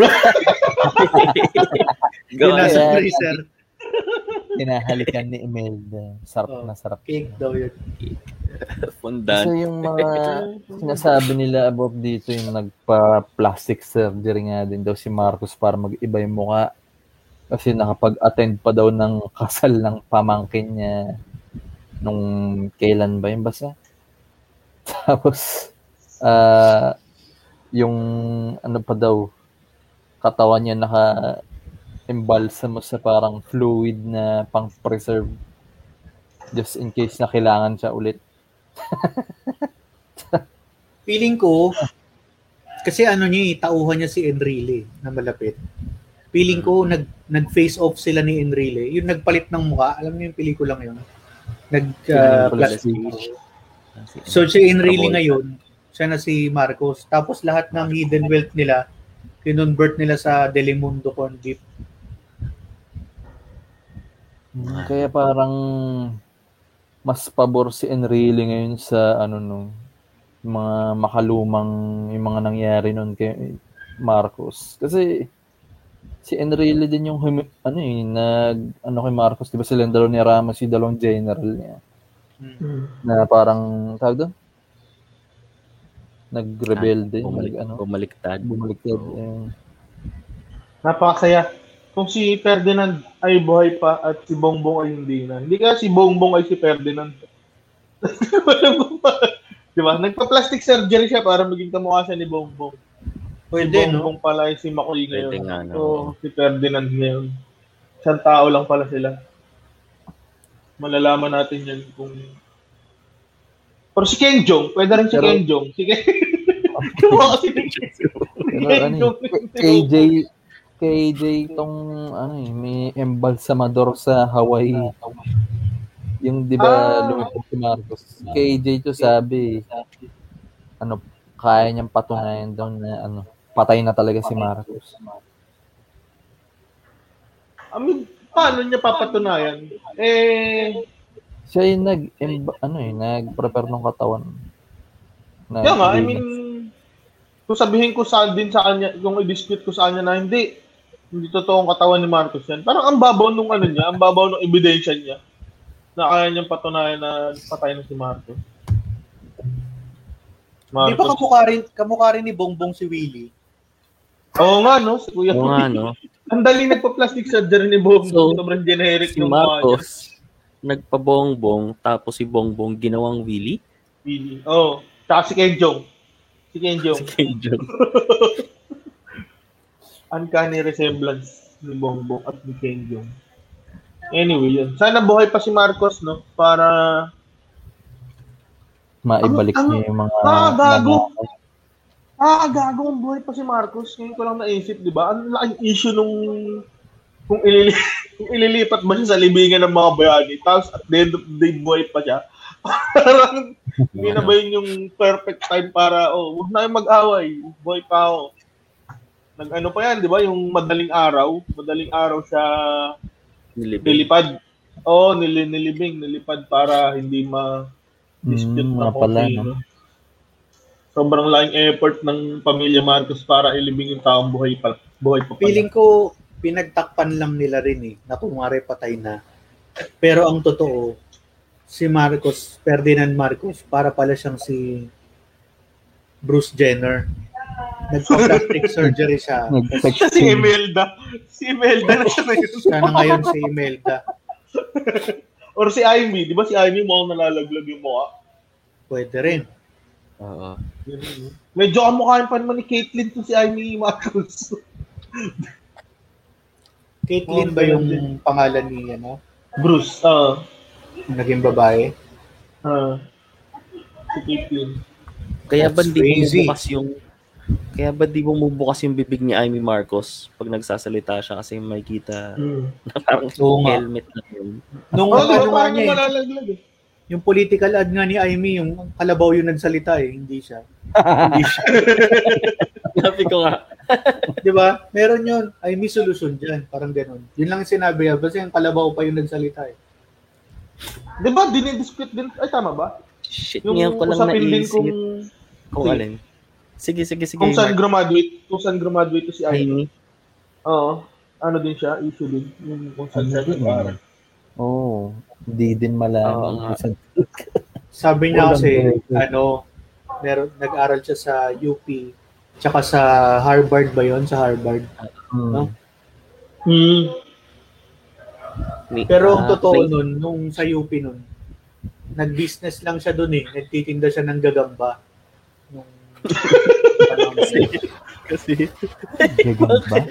yun Gawa nasa Kaya- freezer, hinahalikan ni Imelda. Sarap Oh, na sarap. cake daw yun. Fundan. So yung mga sinasabi nila about dito, yung nagpa-plastic surgery nga din daw si Marcos para mag-iba yung mukha. Kasi nakapag-attend pa daw ng kasal ng pamangkin niya nung kailan ba yun basta? Tapos, ah yung ano pa daw, katawan niya naka-embalsam mo sa parang fluid na pang-preserve just in case na kailangan siya ulit. Feeling ko, kasi ano niya eh, tauhan niya si Enrile na malapit. Feeling ko, nag, nag-face off sila ni Enrile. Yung nagpalit ng mukha, alam niyo yung pelikulang yun? Nag, uh, plastic. So, si Enrile ngayon, siya na si Marcos. Tapos lahat ng hidden wealth nila, kinonvert nila sa Delimundo corn beef. Kaya parang mas pabor si Enrile ngayon sa ano no, mga makalumang yung mga nangyari noon kay Marcos. Kasi si Enrile din yung humi- ano eh, nag ano kay Marcos, di ba sila dalawa ni Ramos, si dalawang general niya. Hmm. Na parang tawag doon? Nag-rebelde, Bumalik, nag ano, bumaliktad. bumaliktad. Oo. eh. Napakasaya. Kung si Ferdinand ay buhay pa at si Bongbong ay hindi na. Hindi kaya si Bongbong ay si Ferdinand. Di ba? Nagpa-plastic surgery siya para maging kamukha siya ni Bongbong. Pwede, si no? Bongbong pala ay si Makoy ngayon. Pwede nga, no? So, si Ferdinand ngayon. Isang tao lang pala sila. Malalaman natin yan kung... Pero si Kenjong, pwede rin si Pero- Kenjong. Si Kenjong. Kamukha kasi ni Pero ano eh, K J K J tong ano eh, may embalsamador sa Hawaii. Yung di ba Ah. lumipad si Marcos. K J to sabi ano kaya niyang patunayan daw na ano patay na talaga si Marcos. I mean, paano niya papatunayan? Eh, Siya yung nag emba- ano eh nag-prepare ng katawan. Na, kaya nga, I mean, kung sabihin ko sa din sa kanya, kung i-dispute ko sa kanya na hindi, hindi totoong katawan ni Marcos yan. Parang ang babaw nung ano niya, ang babaw nung ebidensya niya na kaya niyang patunayan na patay na si Marcos. Di ba kamukha rin, kamukha rin ni Bongbong si Willie? Oo nga, no? Si Kuya Oo nga, no? Ang dali nagpa-plastic surgery ni Bongbong. So, Sobrang generic Si yung mukha niya. Marcos, nagpabongbong, tapos si Bongbong ginawang Willy. Really. Oo. Oh, tsaka si Kenjong. Si Kenjong. Si Kenjong. Uncanny resemblance ni Bongbong at ni Kenjong. Anyway, yun. Sana buhay pa si Marcos, no? Para maibalik ang, niya yung mga... Ah, gago! Mga, Ah, gago ang buhay pa si Marcos. Ngayon ko lang naisip, di ba? Ang laking issue nung kung, ilili, kung ililipat ba siya sa libingan ng mga bayani. Tapos at the end of the day, buhay pa siya. Parang hindi na ba yun yung perfect time para, oh, huwag na yung mag-away. Buhay pa ako. Nag-ano pa yan, di ba? Yung madaling araw. Madaling araw siya Nilibing. nilipad. Oo, oh, nil, nilibing, nilipad para hindi ma-dispute Mm, na nga pala, kung no? sino. Sobrang laking effort ng pamilya Marcos para ilibing yung taong buhay pa. Buhay pa pala. Feeling ko, pinagtakpan lang nila rin eh, na kumare patay na. Pero ang totoo, si Marcos, Ferdinand Marcos, para pala siyang si Bruce Jenner. Nagpa-plastic surgery siya. Siya si Imelda. Si Imelda na siya ngayon. Siya na ngayon si Imelda. Or si Amy. Di ba si Amy mukhang nalalaglag yung mukha? Pwede rin. Oo. Medyo kamukhaan pa naman ni Caitlyn to si Amy Marcos. Caitlyn ba yung pangalan ni ano? Bruce. Uh, Naging babae? uh, si Caitlyn. Kaya ba That's di crazy. bumubukas yung Kaya ba di bumubukas yung bibig ni Amy Marcos pag nagsasalita siya kasi may kita Hmm. na parang Oo nga. helmet na yun. Nung Oh, di ba ano nga parang niya eh, malalaglag eh. yung political ad nga ni Amy, yung kalabaw yung nagsalita eh, hindi siya. Hindi siya. Sabi ko nga. Di ba? Meron yun. Amy solution dyan. Parang ganun. Yun lang yung sinabi niya. Basta yung kalabaw pa yung nagsalita eh. Di ba dinidispute din? Ay, tama ba? Shit, Yung ngayon ko lang usapin din naisip kung, kung sige. alin. Sige, sige, sige. kung saan Mark. graduate, kung saan graduate to si Amy. Amy. Oo. Ano din siya, issue din. Yung kung saan Ano siya din, nag-aaral. Oo. Oh, hindi din malaman. Oo nga. Isang- Sabi niya Walang kasi, director. ano, meron, nag-aral siya sa U P, tsaka sa Harvard ba yun? Sa Harvard. Hmm. No? Hmm. Ni- Pero ang ah, totoo wait. nun, nung sa U P nun, nag-business lang siya dun eh. Nagtitinda siya ng gagamba. Nung, Kasi, Gagang ba?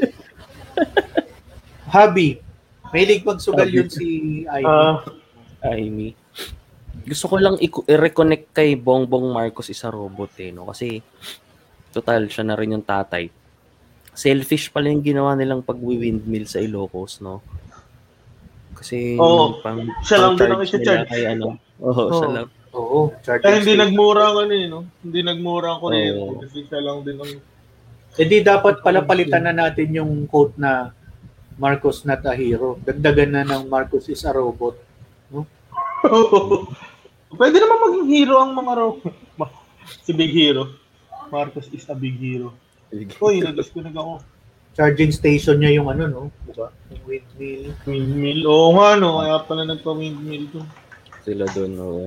hobby. Mahilig magsugal yun si Ivy. Ah, Amy. Gusto ko lang i- i-reconnect kay Bongbong Marcos isa robot eh, no? Kasi, total, siya na rin yung tatay. Selfish pala yung ginawa nilang pag-windmill sa Ilocos, no? Kasi, Oo. pang, Siya lang din ang pang-charge isa-charge. nila kay ano. Oo, siya Oo. lang. Oo, charging kaya hindi station. nagmura ang ano eh, no? Hindi nagmura ang kuryente Oo. kasi siya lang din ang... Eh di dapat pala palitan na natin yung quote na Marcos not a hero. Dagdagan na ng Marcos is a robot. Pwede naman maging hero ang mga robot. Si Big Hero. Marcos is a big hero. Uy, nag-disconnect ako. Charging station niya yung ano, no? Diba? Yung windmill. Windmill. Oo nga, no? Kaya pala nagpa-windmill to. Sila doon, oo.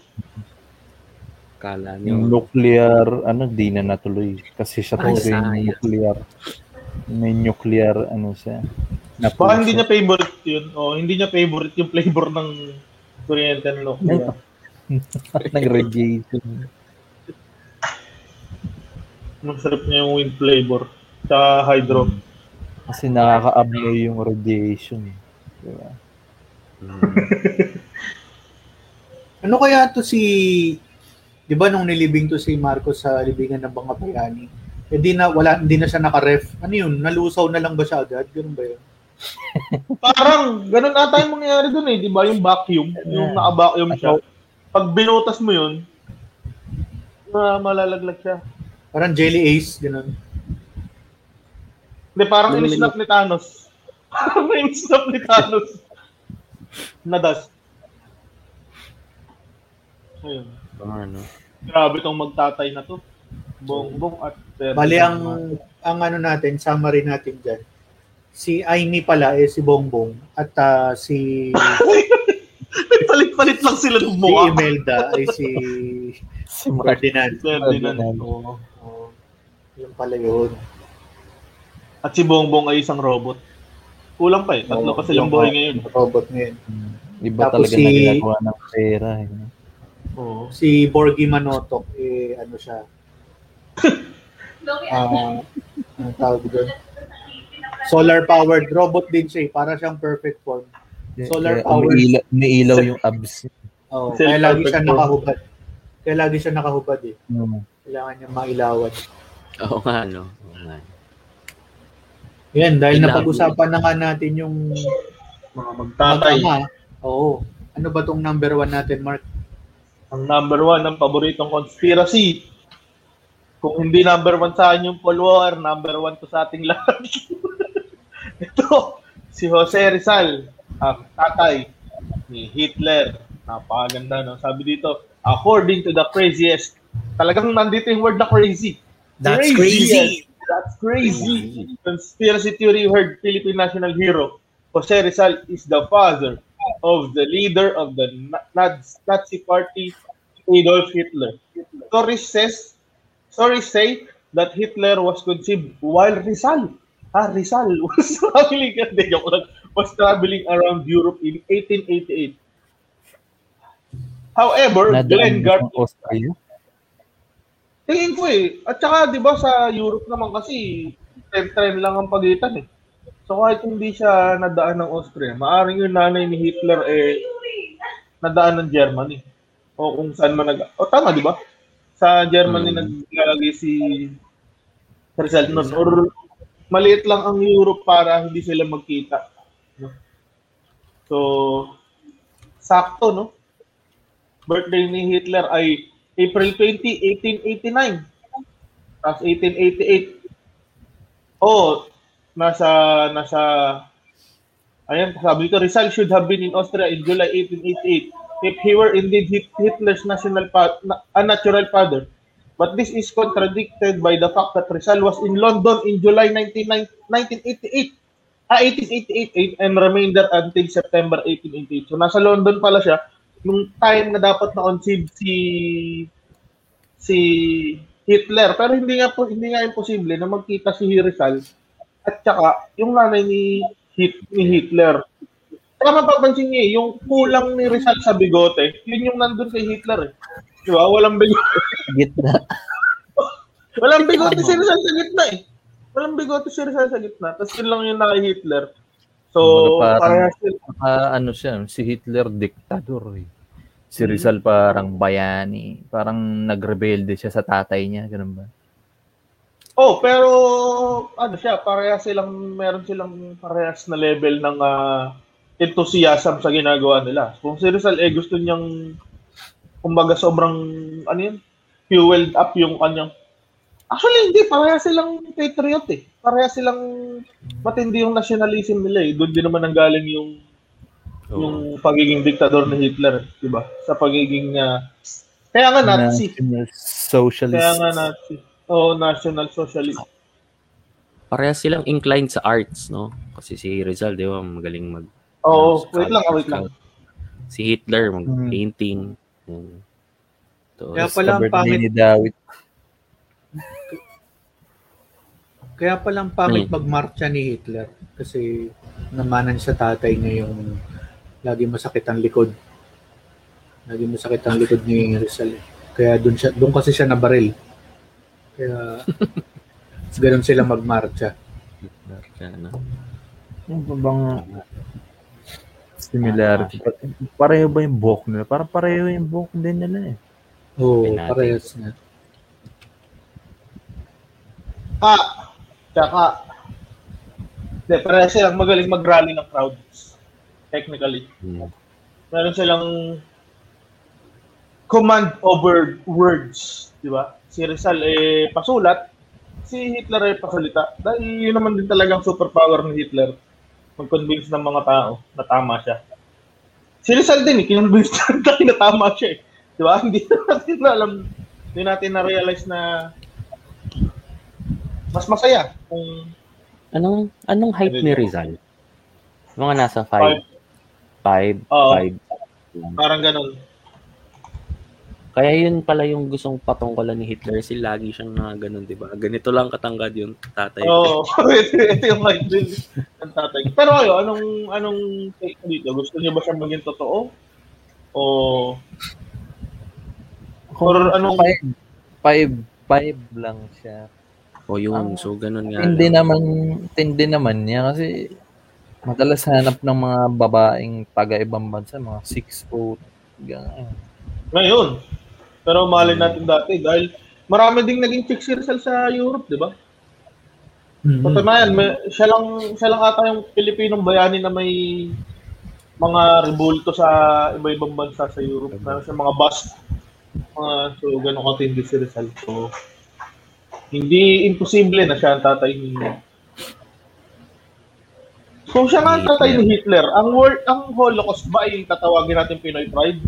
Kala Yung niyo. nuclear, ano, di na natuloy. Kasi siya Ay, to rin sayang. nuclear. May nuclear, ano siya. Na Baka hindi niya favorite yun. O, hindi niya favorite yung flavor ng kuryente ng nuclear. Nag-radiation. Masarap niya yung wind flavor. Tsaka hydro. Kasi nakaka-abnoy yung radiation. Diba? Ano kaya to si... Di ba nung nilibing to si Marcos sa libingan ng mga bayani? Eh di na, wala, hindi na siya naka-ref. Ano yun? Nalusaw na lang ba siya agad? Ganun ba yun? Parang, ganun ata yung mangyayari dun eh. Di ba? Yung vacuum. Yung naka-vacuum siya. Pag binutas mo yun, uh, malalaglag siya. Parang Jelly Ace, ganun. Hindi, parang Yung in-snap ni Thanos. Parang in-snap ni Thanos. Na dust. Ayun. Ano? Grabe tong magtatay na to. Bongbong at Ferdinand. Bali, ang, ang ano natin, summary natin dyan. Si Amy pala, eh, si Bongbong. At ah, si, May palit-palit lang sila ng si mukha. Imelda ay si Si Mark. Ferdinand. Ferdinand. Oo. Oo. Yun pala yun. At si Bongbong ay isang robot. Kulang pa eh. Tatlo Oo, pa silang yung buhay mga ngayon. Robot ngayon. Iba Tapos talaga si- na ginagawa ng pera. Eh. Oo. Si Borgie Manotok, eh, ano siya, ah, ang tawag doon. Solar powered robot din siya, eh. Para siyang perfect form. Solar powered. Umiilaw, umiilaw yung abs. Oh, kaya lagi siya nakahubad. Kaya lagi siya nakahubad eh. Hmm. Kailangan niya mailawan. Oo nga, no? Oo nga. Yan, dahil Ilaw. napag-usapan na nga natin yung Mga magtatay. mag-ama. Oo. Ano ba tong number one natin, Mark? Ang number one ng paboritong conspiracy. Kung hindi number one sa akin yung Paul Walker, number one to sa ating lahat. Ito, si Jose Rizal, ang tatay ni Hitler. Napakaganda, no? Sabi dito, according to the craziest, talagang nandito yung word na crazy. That's crazy. That's crazy. Conspiracy theory heard Philippine national hero Jose Rizal is the father of the leader of the Nazi Party, Adolf Hitler. Sources says, sources say that Hitler was conceived while Rizal, ah, Rizal was traveling, was traveling around Europe in eighteen eighty-eight. However, Glenn Gartner, Austria. tingin ko eh. At saka, di ba, sa Europe naman kasi, ten-ten lang ang pagitan eh. So, kahit hindi siya nadaan ng Austria, maaaring yung nanay ni Hitler eh, nadaan ng Germany. O kung saan man nag... O, tama, di ba? Sa Germany hmm. naglalagay si Rizal nun. Or maliit lang ang Europe para hindi sila magkita. So, sakto, no? Birthday ni Hitler ay April twentieth, eighteen eighty-nine. Tapos eighteen eighty-eight. Oh, nasa nasa ayan, sabi dito, Rizal should have been in Austria in July eighteen eighty-eight if he were indeed Hitler's national pa- a natural father. But this is contradicted by the fact that Rizal was in London in July nineteen eighty-eight. Ah, eighteen eighty-eight and remained there until September eighteen eighty-eight. So nasa London pala siya nung time na dapat na-conceive si si Hitler, pero hindi nga po hindi nga imposible na magkita si Rizal at saka yung nanay ni Hit, ni Hitler. Kaya mapapansin niyo, yung kulang ni Rizal sa bigote, yun yung nandun kay Hitler eh. Di ba? Walang bigote. Gitna. Walang bigote si Rizal sa gitna eh. Walang bigote si Rizal sa gitna. Tapos yun lang yung naka Hitler. So, parang, uh, ano siya, si Hitler diktador eh. Si Rizal parang bayani. Parang nagrebelde siya sa tatay niya. Ganun ba? Oh, pero ano siya, parehas silang, meron silang parehas na level ng uh, enthusiasm sa ginagawa nila. Kung si Rizal eh gusto niyang, kumbaga sobrang, ano yun, fueled up yung kanyang, actually hindi, parehas silang patriot eh. Parehas silang matindi yung nationalism nila eh. Doon din naman nanggaling yung Oh. yung pagiging diktador ni Hitler, di ba? Sa pagiging uh, kaya nga Nazi. National Socialist. Kaya nga Nazi. Oh, National Socialist. Parehas silang inclined sa arts, no? Kasi si Rizal, di ba, magaling mag... Oo, oh, wait lang, wait lang. Si Hitler, mag-painting. Hmm. So, kaya pala ang pangit ni David. Kaya palang pangit hmm. magmarcha ni Hitler kasi namanan sa tatay niya yung lagi masakit ang likod. Lagi masakit ang likod ni Rizal. Kaya doon siya, doon kasi siya nabaril. Kaya ganoon sila magmarcha. Ano? Ano bang similarity? Pareho ba yung buhok nila? Parang pareho yung buhok din nila eh. Oo, oh, parehas na. Ah, tsaka de, parehas silang magaling mag-rally ng crowds. Technically. Hmm. Meron silang command over words, di ba? Si Rizal eh pasulat, si Hitler eh pasalita. Dahil yun naman din talagang superpower ni Hitler. Mag-convince ng mga tao na tama siya. Si Rizal din eh, kinonvince na tama siya eh. Di ba? Hindi natin na alam, hindi natin na-realize na mas masaya kung anong anong height ni Rizal? Mga nasa five five five Parang ganun. Kaya yun pala yung gustong patungkulan ni Hitler, si lagi siyang na ganun, 'di ba? Ganito lang katangkad yung tatay. Oo, oh, ito yung height din ng tatay. Pero ayo, anong anong take dito? Gusto niyo ba siyang maging totoo? O or anong five five lang siya. O yun, so ganun nga Hindi lang. naman, hindi naman niya kasi madalas hanap ng mga babaeng taga-ibang bansa, mga six foot, gano'n. Ngayon. Pero mahalin natin dati dahil marami ding naging chick si Rizal sa Europe, di ba? Mm-hmm. Patunayan, may, siya lang siya lang ata yung Pilipinong bayani na may mga rebulto sa iba-ibang bansa sa Europe. Meron siya mga bust. Mga, so, gano'ng katindi si Rizal. So, hindi imposible na siya ang tatay ni So, siya nga ang tatay ni Hitler. Ang word, ang Holocaust ba ay tatawagin natin Pinoy Pride?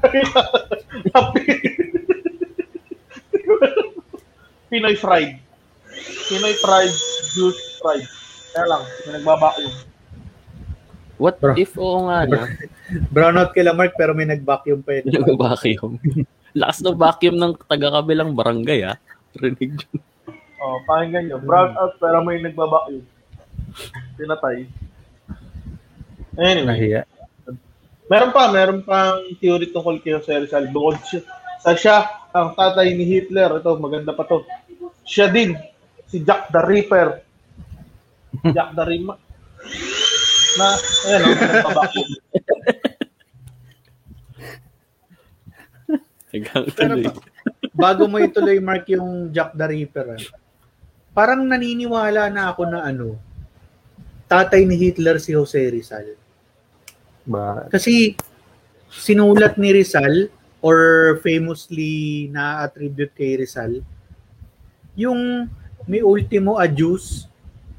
Pinoy Pride. Pinoy Pride, Jewish Pride. Kaya lang, nagbabako. What Bro. if, oo nga, no? Brownout kila Mark pero may nag-vacuum pa yun. Nag-vacuum. Lakas ng vacuum ng taga-kabilang barangay, ha? Rinig yun. Oh, pakinggan nyo. Brown out pero may nagbabako. Pinatay. Anyway. Nahiya. Meron pa, meron pang theory tungkol kay Jose Rizal. Bukod siya, sa siya, ang tatay ni Hitler. Ito, maganda pa to. Siya din, si Jack the Ripper. Jack the Ripper. Na, ayan o, nagpabako. Pero bago mo ituloy, Mark, yung Jack the Ripper, ah, parang naniniwala na ako na ano, tatay ni Hitler si Jose Rizal. Ba, Kasi sinulat ni Rizal or famously na-attribute kay Rizal yung may ultimo adios.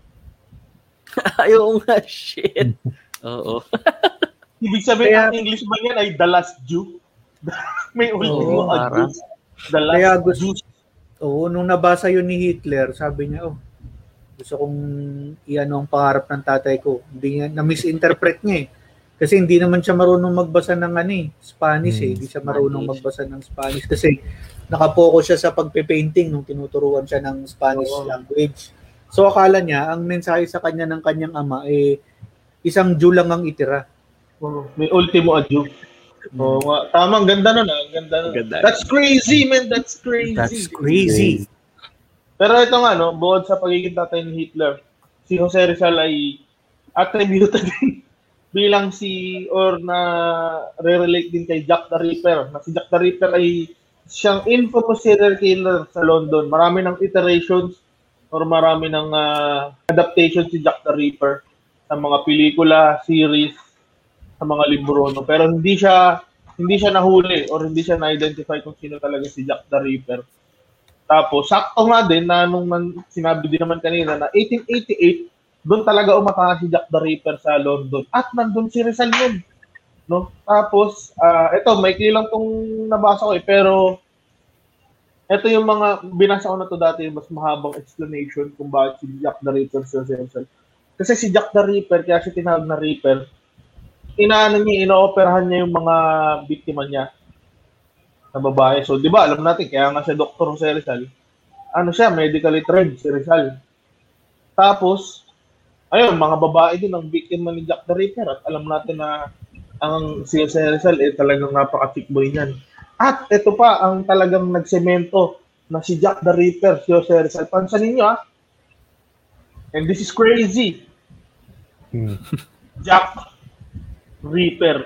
Ayaw nga, shit. Oo. Ibig sabihin, Kaya- ang English ba yan ay the last Jew? May ultimo Oo, adios. The last Kaya gusto- Jew. Oo, nung nabasa yun ni Hitler, sabi niya, oh, gusto kong iano ang pangarap ng tatay ko. Hindi niya, na-misinterpret niya eh. Kasi hindi naman siya marunong magbasa ng ano eh, Spanish eh. Hmm, Hindi siya marunong Spanish. magbasa ng Spanish kasi nakapokus siya sa pagpe-painting nung tinuturuan siya ng Spanish Oo. language. So akala niya, ang mensahe sa kanya ng kanyang ama eh, isang Jew lang ang itira. Oh, may ultimo adios. Oh, nga. Tama, ang ganda nun ah. Ang ganda nun. Ganda. That's crazy, man. That's crazy. That's crazy. Pero ito nga, no, bukod sa pagiging tatay ni Hitler, si Jose Rizal ay attributed din bilang si, or na re-relate din kay Jack the Ripper. Na si Jack the Ripper ay siyang infamous serial killer sa London. Marami ng iterations or marami ng uh, adaptations si Jack the Ripper sa mga pelikula, series, sa mga libro. No? Pero hindi siya hindi siya nahuli or hindi siya na-identify kung sino talaga si Jack the Ripper. Tapos, sakto nga din na nung man, sinabi din naman kanina na eighteen eighty-eight, doon talaga umatahan si Jack the Ripper sa London. At nandun si Rizal yun. No? Tapos, uh, ito, maikli lang tong nabasa ko eh, pero ito yung mga, binasa ko na to dati, mas mahabang explanation kung bakit si Jack the Ripper si Jose Rizal. Kasi si Jack the Ripper, kaya siya tinawag na Ripper, inaano niya, inooperahan niya yung mga biktima niya na babae. So, di ba, alam natin, kaya nga siya Doctor Jose Rizal, ano siya, medically trained si Rizal. Tapos, ayun, mga babae din ang biktima ni Jack the Ripper at alam natin na ang si Jose Rizal eh talagang napaka-chick boy niyan. At ito pa, ang talagang nagsemento na si Jack the Ripper, si Jose Rizal. Pansanin niyo ah. And this is crazy. Hmm. Jack Ripper.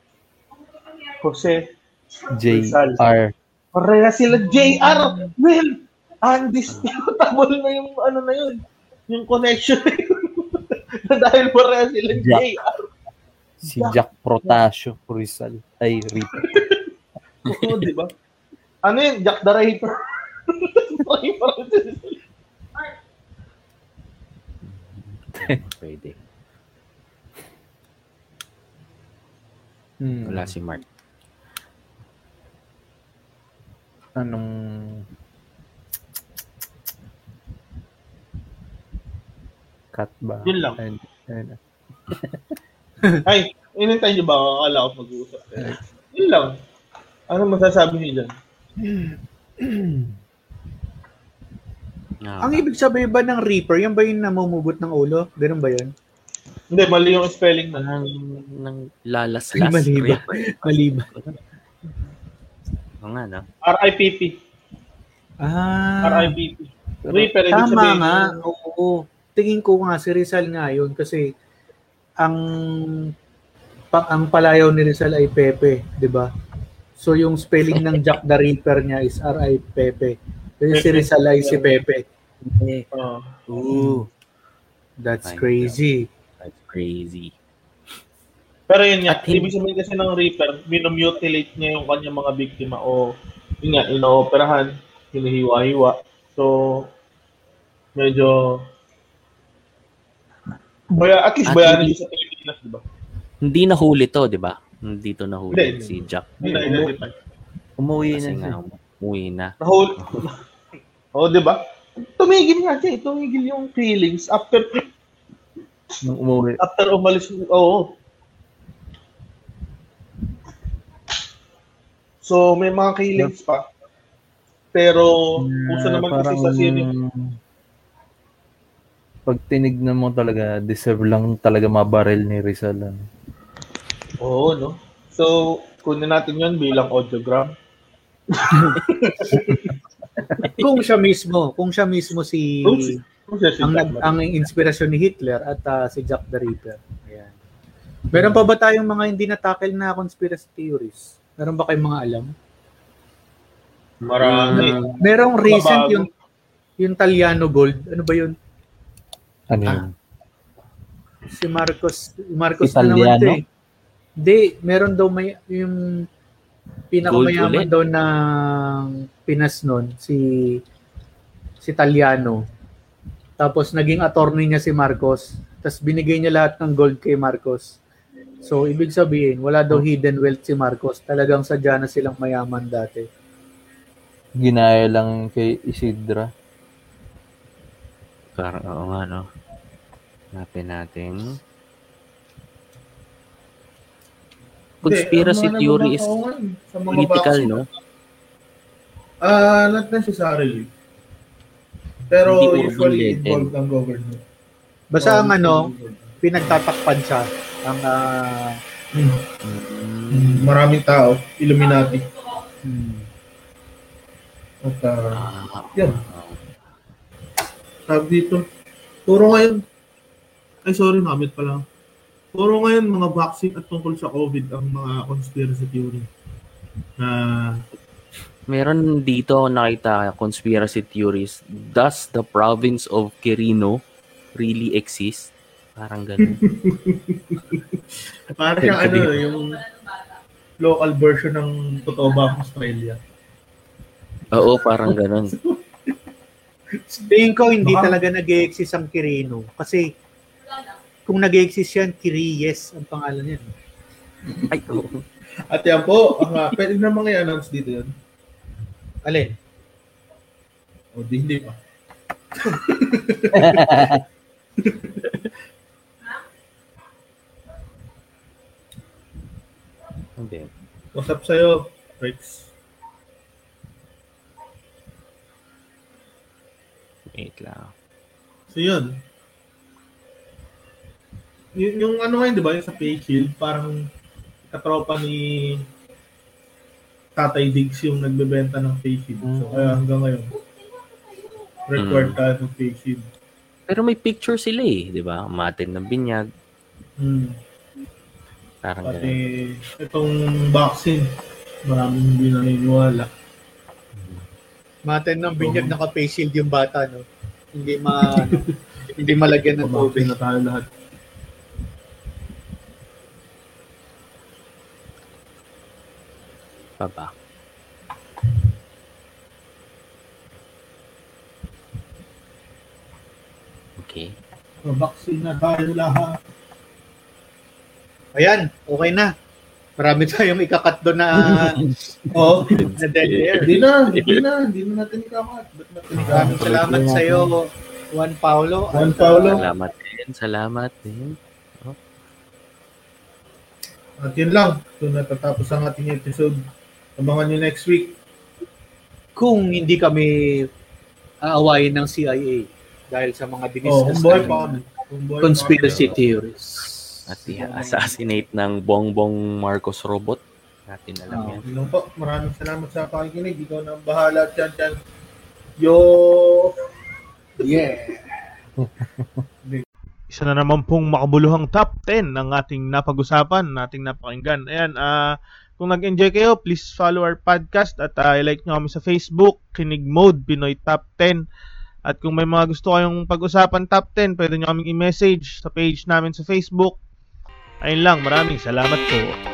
Jose J R. Pareha sila J R. Well, undisputable na yung ano na yun. Yung connection na yun. Na dahil pareha sila Jack. J R. Si Jack Protasio Rizal. Ay, Ripper. Oo, di ba? Ano yun? Jack the Ripper. Ripper. Pwede. Hmm. Wala si Mark. Anong... Cut ba? Yun lang. Ayun, ayun. Ay, inintay niyo ba? Akala ko mag-uusap. Eh. Yun lang. Ano masasabi niyo dyan? Ah, Ang ibig sabihin ba ng Reaper, yan ba yung namumugot ng ulo? Ganun ba yan? Hindi, mali yung spelling na. ng, ng lalas-las. Mali ba? Mali ba? Oo nga, no? R I P P. Ah, R I P P. Reaper, ibig Tama sabihin, nga, oo. Tingin ko nga si Rizal nga yun kasi ang pa, ang palayaw ni Rizal ay Pepe, di ba? So yung spelling ng Jack the Ripper niya is R I Pepe. Kasi si Rizal ay si Pepe. Oh. Ooh. That's My crazy. That's crazy. Pero yun nga, At hin- ibig sabihin kasi ng Reaper, minomutilate niya yung kanyang mga biktima o yun nga, inooperahan, hinihiwa-hiwa. So, medyo baya, at least At bayaran hindi- siya sa Pilipinas, di ba? Hindi nahuli to, di ba? Hindi to nahuli Hindi. si Jack. Hindi na identify. Umuwi Kasi na nga, siya. umuwi na. Nahuli. Oo, di ba? Tumigil nga siya, eh. tumigil yung feelings after Nung umuwi. after umalis. Oo. So, may mga killings pa. Pero, puso Ah, naman kasi parang sa series. pag tinignan mo talaga, deserve lang talaga mabaril ni Rizal. Ano. Oo, no? So, kunin natin yun bilang audiogram. Kung siya mismo, kung siya mismo si Kung si- Kung siya si ang Jack nag, Marie. ang inspirasyon ni Hitler at ah, si Jack the Ripper. Ayan. Meron pa ba tayong mga hindi na-tackle na conspiracy theories? Meron ba kayong mga alam? Marami. Merong recent Mabago. yung yung Taliano Gold. Ano ba yun? Ano yun? Si Marcos, Marcos na naman Italiano? to eh. Hindi, meron daw may yung pinakamayaman Gold ulit? daw ng Pinas noon, si si Taliano. Tapos naging attorney niya si Marcos. Tapos binigay niya lahat ng gold kay Marcos. So, ibig sabihin, wala daw hidden wealth si Marcos. Talagang sadya na silang mayaman dati. Ginaya lang kay Isidra. Parang, oo nga, no? Hanapin natin. Conspiracy Hindi, ang mga theory is nababasa ko nga, sa mga political, boxing, no? Ah, not necessarily. Pero Hindi urban usually legend. involved ang government. Basta Oh, ang ano, usually involved. pinagtatakpan siya. Ang ah, Hmm. Mm. Maraming tao, Illuminati. hmm, At ah, Ah, yan, tawag dito. Puro ngayon, ay sorry, namit pa lang. Puro ngayon mga vaccine at tungkol sa COVID ang mga conspiracy theory. Na meron dito ako nakita conspiracy theories. Does the province of Quirino really exist? Parang ganun. parang siyang ano, yung local version ng totoo ba ang Australia. Oo, parang ganun. tingin ko hindi Baka- talaga nag-exist ang Quirino. Kasi kung nag-exist yan, Quiriyes ang pangalan yan. Ay, oo. At yan po, ang uh, pwede na mga i-announce dito yun. Alin? O di hindi pa. Hindi. What's up sa'yo, Rex? Wait lang. So yun. Y- yung ano ngayon, di ba, yung sa face shield, parang katropa ni Tatay Diggs yung nagbebenta ng face shield. So kaya hanggang ngayon, required Mm. tayo ng face shield. Pero may picture sila eh, di ba? Matin ng binyag. Hmm. Parang Pati ganun. itong vaccine, maraming hindi naniniwala. Matin ng binyag naka-face shield yung bata, no? Hindi ma ano, hindi malagyan ng tubig. Pabaksin na tayo lahat. Baba. Okay. Pabaksin na tayo lahat. Ayan, okay na. Marami tayong ikakat doon na, Oh, na dead air. hindi na, hindi na, hindi na natin ikakat. Ba't natin Maraming ikakat? salamat sa iyo, Juan Paulo. Juan At, Paulo. uh, Salamat din. Salamat din. At yun lang. So natatapos ang ating episode. Abangan nyo next week. kung hindi kami aawayin ng C I A dahil sa mga Oh, diniscuss homeboy pa namin kami. Homeboy pa conspiracy kami. theories. At i-assassinate ng Bongbong Marcos robot. Natin alam Oh. yan. Yun lang po. Maraming salamat sa pakikinig. Ikaw na ang bahala dyan dyan. Yo! Yeah. Isa na naman pong makabuluhang top ten ng ating napag-usapan, nating napakinggan. Ayan, ah, kung nag-enjoy kayo, please follow our podcast at uh, i-like nyo kami sa Facebook, Kinig Mode, Pinoy Top ten. At kung may mga gusto kayong pag-usapan top ten, pwede nyo kaming i-message sa page namin sa Facebook. Ayun lang, maraming salamat po.